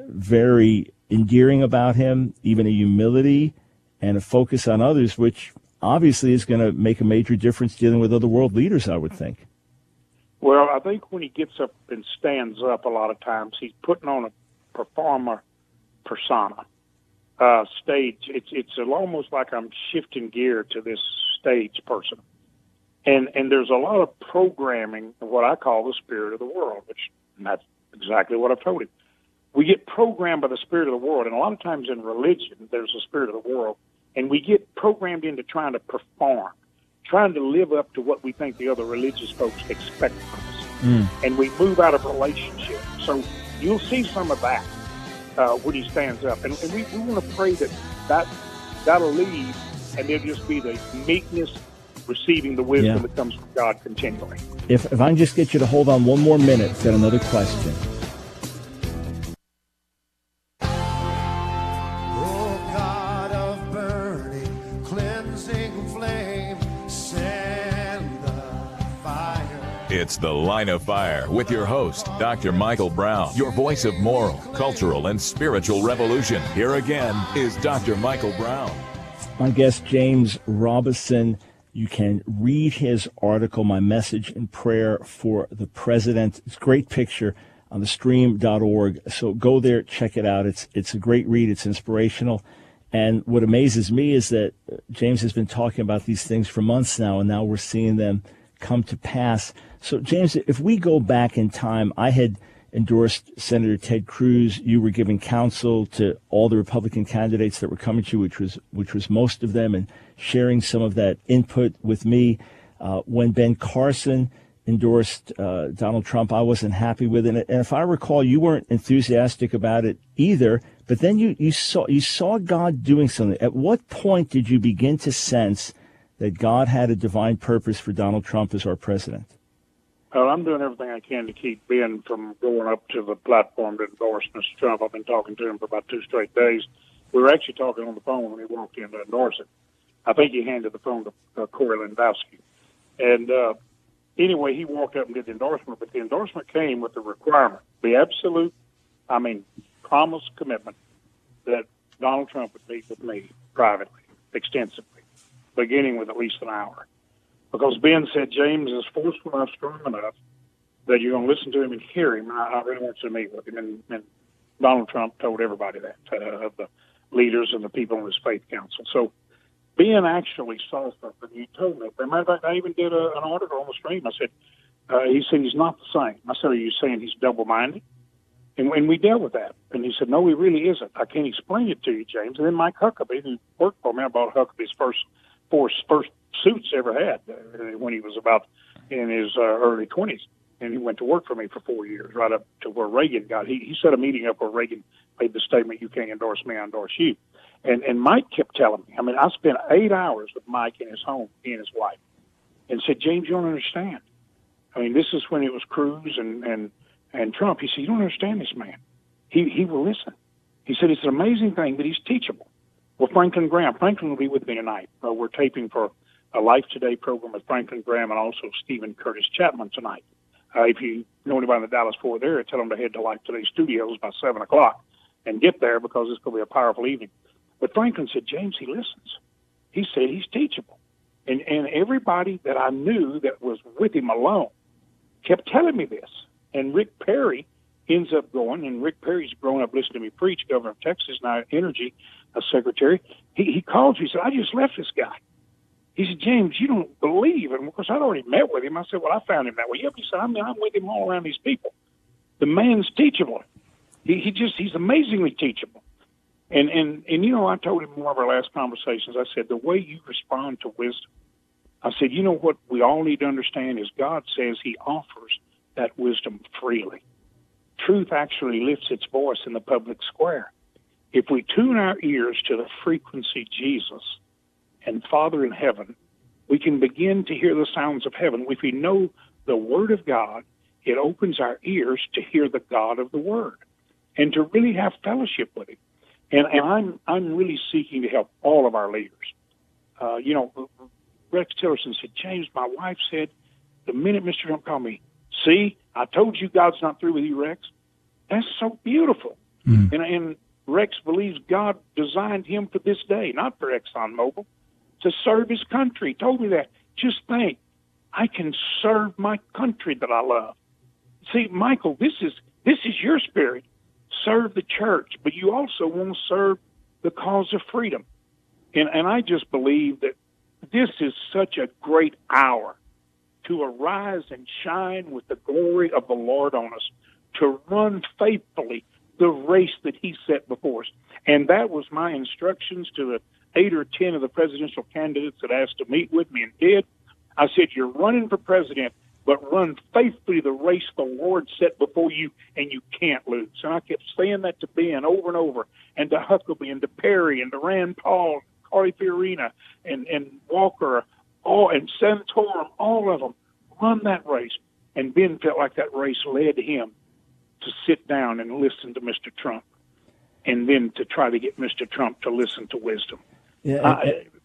very endearing about him, even a humility and a focus on others, which obviously is going to make a major difference dealing with other world leaders, I would think. Well, I think when he gets up and stands up a lot of times, he's putting on a performer persona. Stage. It's almost like I'm shifting gear to this stage person. And there's a lot of programming of what I call the spirit of the world, which that's exactly what I've told him. We get programmed by the spirit of the world, and a lot of times in religion, there's a spirit of the world, and we get programmed into trying to perform, trying to live up to what we think the other religious folks expect from us. And we move out of relationship. So you'll see some of that when he stands up. And we want to pray that'll leave, and there'll just be the meekness, receiving the wisdom that comes from God continually. If I can just get you to hold on one more minute, got another question. It's The Line of Fire with your host, Dr. Michael Brown, your voice of moral, cultural, and spiritual revolution. Here again is Dr. Michael Brown. My guest, James Robison. You can read his article, My Message in Prayer for the President. It's a great picture on thestream.org. So go there, check it out. It's a great read. It's inspirational. And what amazes me is that James has been talking about these things for months now, and now we're seeing them come to pass. So, James, if we go back in time, I had endorsed Senator Ted Cruz. You were giving counsel to all the Republican candidates that were coming to you, which was most of them, and sharing some of that input with me. When Ben Carson endorsed Donald Trump, I wasn't happy with it. And if I recall, you weren't enthusiastic about it either. But then you saw God doing something. At what point did you begin to sense that God had a divine purpose for Donald Trump as our president? Well, I'm doing everything I can to keep Ben from going up to the platform to endorse Mr. Trump. I've been talking to him for about 2 straight days. We were actually talking on the phone when he walked in to endorse it. I think he handed the phone to Corey Lewandowski. And anyway, he walked up and did the endorsement, but the endorsement came with the requirement, the absolute, promise commitment that Donald Trump would meet with me privately, extensively, beginning with at least an hour. Because Ben said, James is forceful enough, strong enough, that you're going to listen to him and hear him. I really want you to meet with him. And Donald Trump told everybody that, of the leaders and the people in his faith council. So Ben actually saw something. He told me. As a matter of fact, I even did an article on the stream. I said, he said, he's not the same. I said, are you saying he's double-minded? And we dealt with that. And he said, no, he really isn't. I can't explain it to you, James. And then Mike Huckabee, who worked for me, I bought Huckabee's first suits ever had when he was about in his early 20s. And he went to work for me for 4 years, right up to where Reagan got. He set a meeting up where Reagan made the statement, you can't endorse me, I endorse you. And Mike kept telling me, I spent 8 hours with Mike in his home, he and his wife, and said, James, you don't understand. This is when it was Cruz and Trump. He said, you don't understand this man. He will listen. He said, it's an amazing thing that he's teachable. Well, Franklin Graham will be with me tonight. We're taping for a Life Today program with Franklin Graham and also Stephen Curtis Chapman tonight. If you know anybody in the Dallas-Fort area, tell them to head to Life Today Studios by 7 o'clock and get there because it's going to be a powerful evening. But Franklin said, James, he listens. He said he's teachable. And everybody that I knew that was with him alone kept telling me this. And Rick Perry ends up going, and Rick Perry's grown up listening to me preach, governor of Texas, now Energy Secretary. He called me. He said, I just left this guy. He said, James, you don't believe. And, of course, I'd already met with him. I said, well, I found him that way. Yep, he said, I'm with him all around these people. The man's teachable. He's amazingly teachable. And I told him in one of our last conversations, I said, the way you respond to wisdom, I said, what we all need to understand is God says he offers that wisdom freely. Truth actually lifts its voice in the public square. If we tune our ears to the frequency Jesus and Father in heaven, we can begin to hear the sounds of heaven. If we know the Word of God, it opens our ears to hear the God of the Word and to really have fellowship with him. And I'm really seeking to help all of our leaders. Rex Tillerson said, James, my wife said, the minute Mr. Trump called me, see, I told you God's not through with you, Rex. That's so beautiful. And Rex believes God designed him for this day, not for ExxonMobil. to serve his country. He told me that. Just think, I can serve my country that I love. See, Michael, this is your spirit. Serve the church, but you also want to serve the cause of freedom. And I just believe that this is such a great hour to arise and shine with the glory of the Lord on us, to run faithfully the race that he set before us. And that was my instructions to the 8 or 10 of the presidential candidates that asked to meet with me and did. I said, you're running for president, but run faithfully the race the Lord set before you, and you can't lose. And I kept saying that to Ben over and over, and to Huckabee, and to Perry, and to Rand Paul, Carly Fiorina, and Walker, and Santorum, all of them, run that race. And Ben felt like that race led him to sit down and listen to Mr. Trump, and then to try to get Mr. Trump to listen to wisdom. Yeah,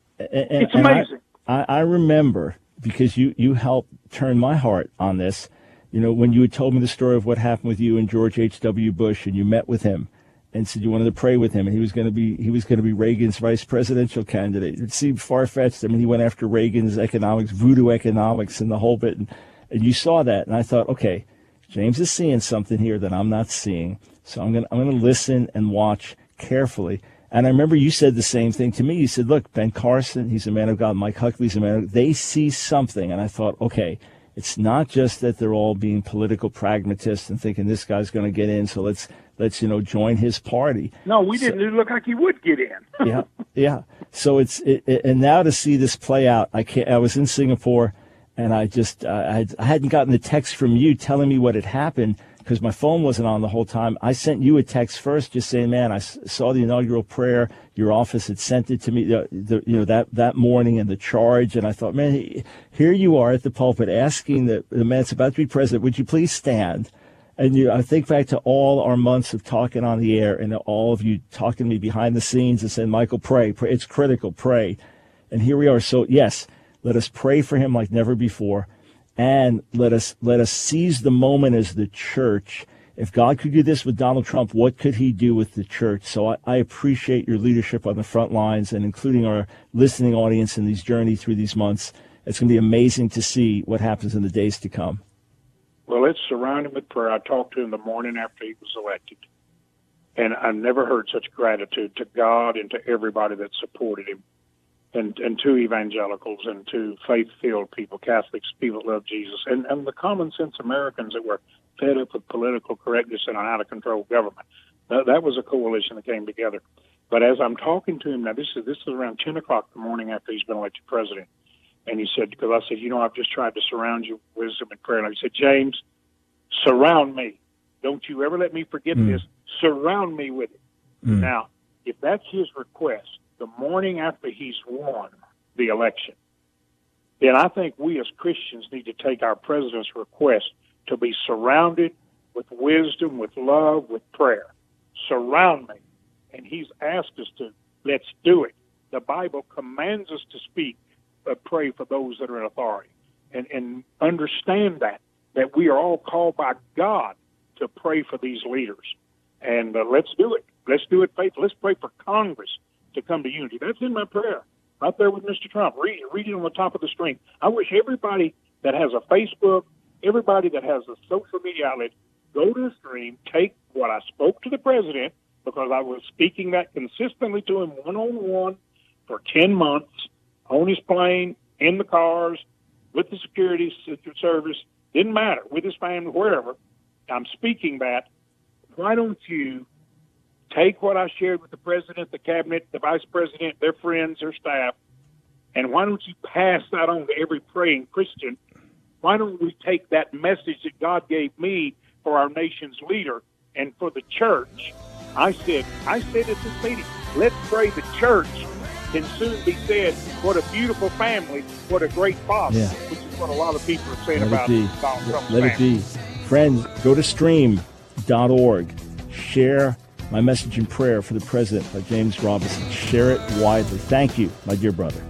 it's amazing. I remember, because you helped turn my heart on this, when you had told me the story of what happened with you and George H.W. Bush, and you met with him and said you wanted to pray with him, and he was going to be Reagan's vice presidential candidate. It seemed far-fetched. I mean, he went after Reagan's economics, voodoo economics, and the whole bit. And you saw that, and I thought, okay, James is seeing something here that I'm not seeing, so I'm going to listen and watch carefully. And I remember you said the same thing to me. You said, look, Ben Carson, he's a man of God. Mike Huckabee's a man of God. They see something. And I thought, okay, it's not just that they're all being political pragmatists and thinking this guy's going to get in, so let's join his party. No, we didn't. It looked like he would get in. Yeah. So and now to see this play out, I was in Singapore, and I hadn't gotten the text from you telling me what had happened, because my phone wasn't on the whole time. I sent you a text first just saying, man, I saw the inaugural prayer. Your office had sent it to me that morning, and the charge. And I thought, man, here you are at the pulpit asking the man that's about to be president, would you please stand? And I think back to all our months of talking on the air, and all of you talking to me behind the scenes and saying, Michael, pray. It's critical, pray. And here we are. So, yes, let us pray for him like never before. And let us seize the moment as the church. If God could do this with Donald Trump, what could he do with the church? So I appreciate your leadership on the front lines, and including our listening audience in these journey through these months. It's going to be amazing to see what happens in the days to come. Well, let's surround him with prayer. I talked to him the morning after he was elected, and I never heard such gratitude to God and to everybody that supported him. And to evangelicals and to faith-filled people, Catholics, people that love Jesus, and the common-sense Americans that were fed up with political correctness and an out-of-control government. That was a coalition that came together. But as I'm talking to him now, this is around 10 o'clock the morning after he's been elected president, and he said, because I said, I've just tried to surround you with wisdom and prayer. And he said, James, surround me. Don't you ever let me forget this. Surround me with it. Now, if that's his request, the morning after he's won the election, then I think we as Christians need to take our president's request to be surrounded with wisdom, with love, with prayer. Surround me. And he's asked us to, let's do it. The Bible commands us to speak, pray for those that are in authority. And understand that we are all called by God to pray for these leaders. And let's do it. Let's do it faithfully. Let's pray for Congress to come to unity. That's in my prayer, right there with Mr. Trump. Read it on the top of the screen. I wish everybody that has a Facebook, everybody that has a social media outlet, go to the stream, take what I spoke to the president, because I was speaking that consistently to him one-on-one for 10 months, on his plane, in the cars, with the security service, didn't matter, with his family, wherever. I'm speaking that. Why don't you take what I shared with the president, the cabinet, the vice president, their friends, their staff, and why don't you pass that on to every praying Christian? Why don't we take that message that God gave me for our nation's leader and for the church? I said at this meeting, let's pray the church can soon be said, what a beautiful family, what a great father, which is what a lot of people are saying about Donald Trump's family. Let it be. Friends, go to stream.org. Share my message in prayer for the president by James Robison. Share it widely. Thank you, my dear brother.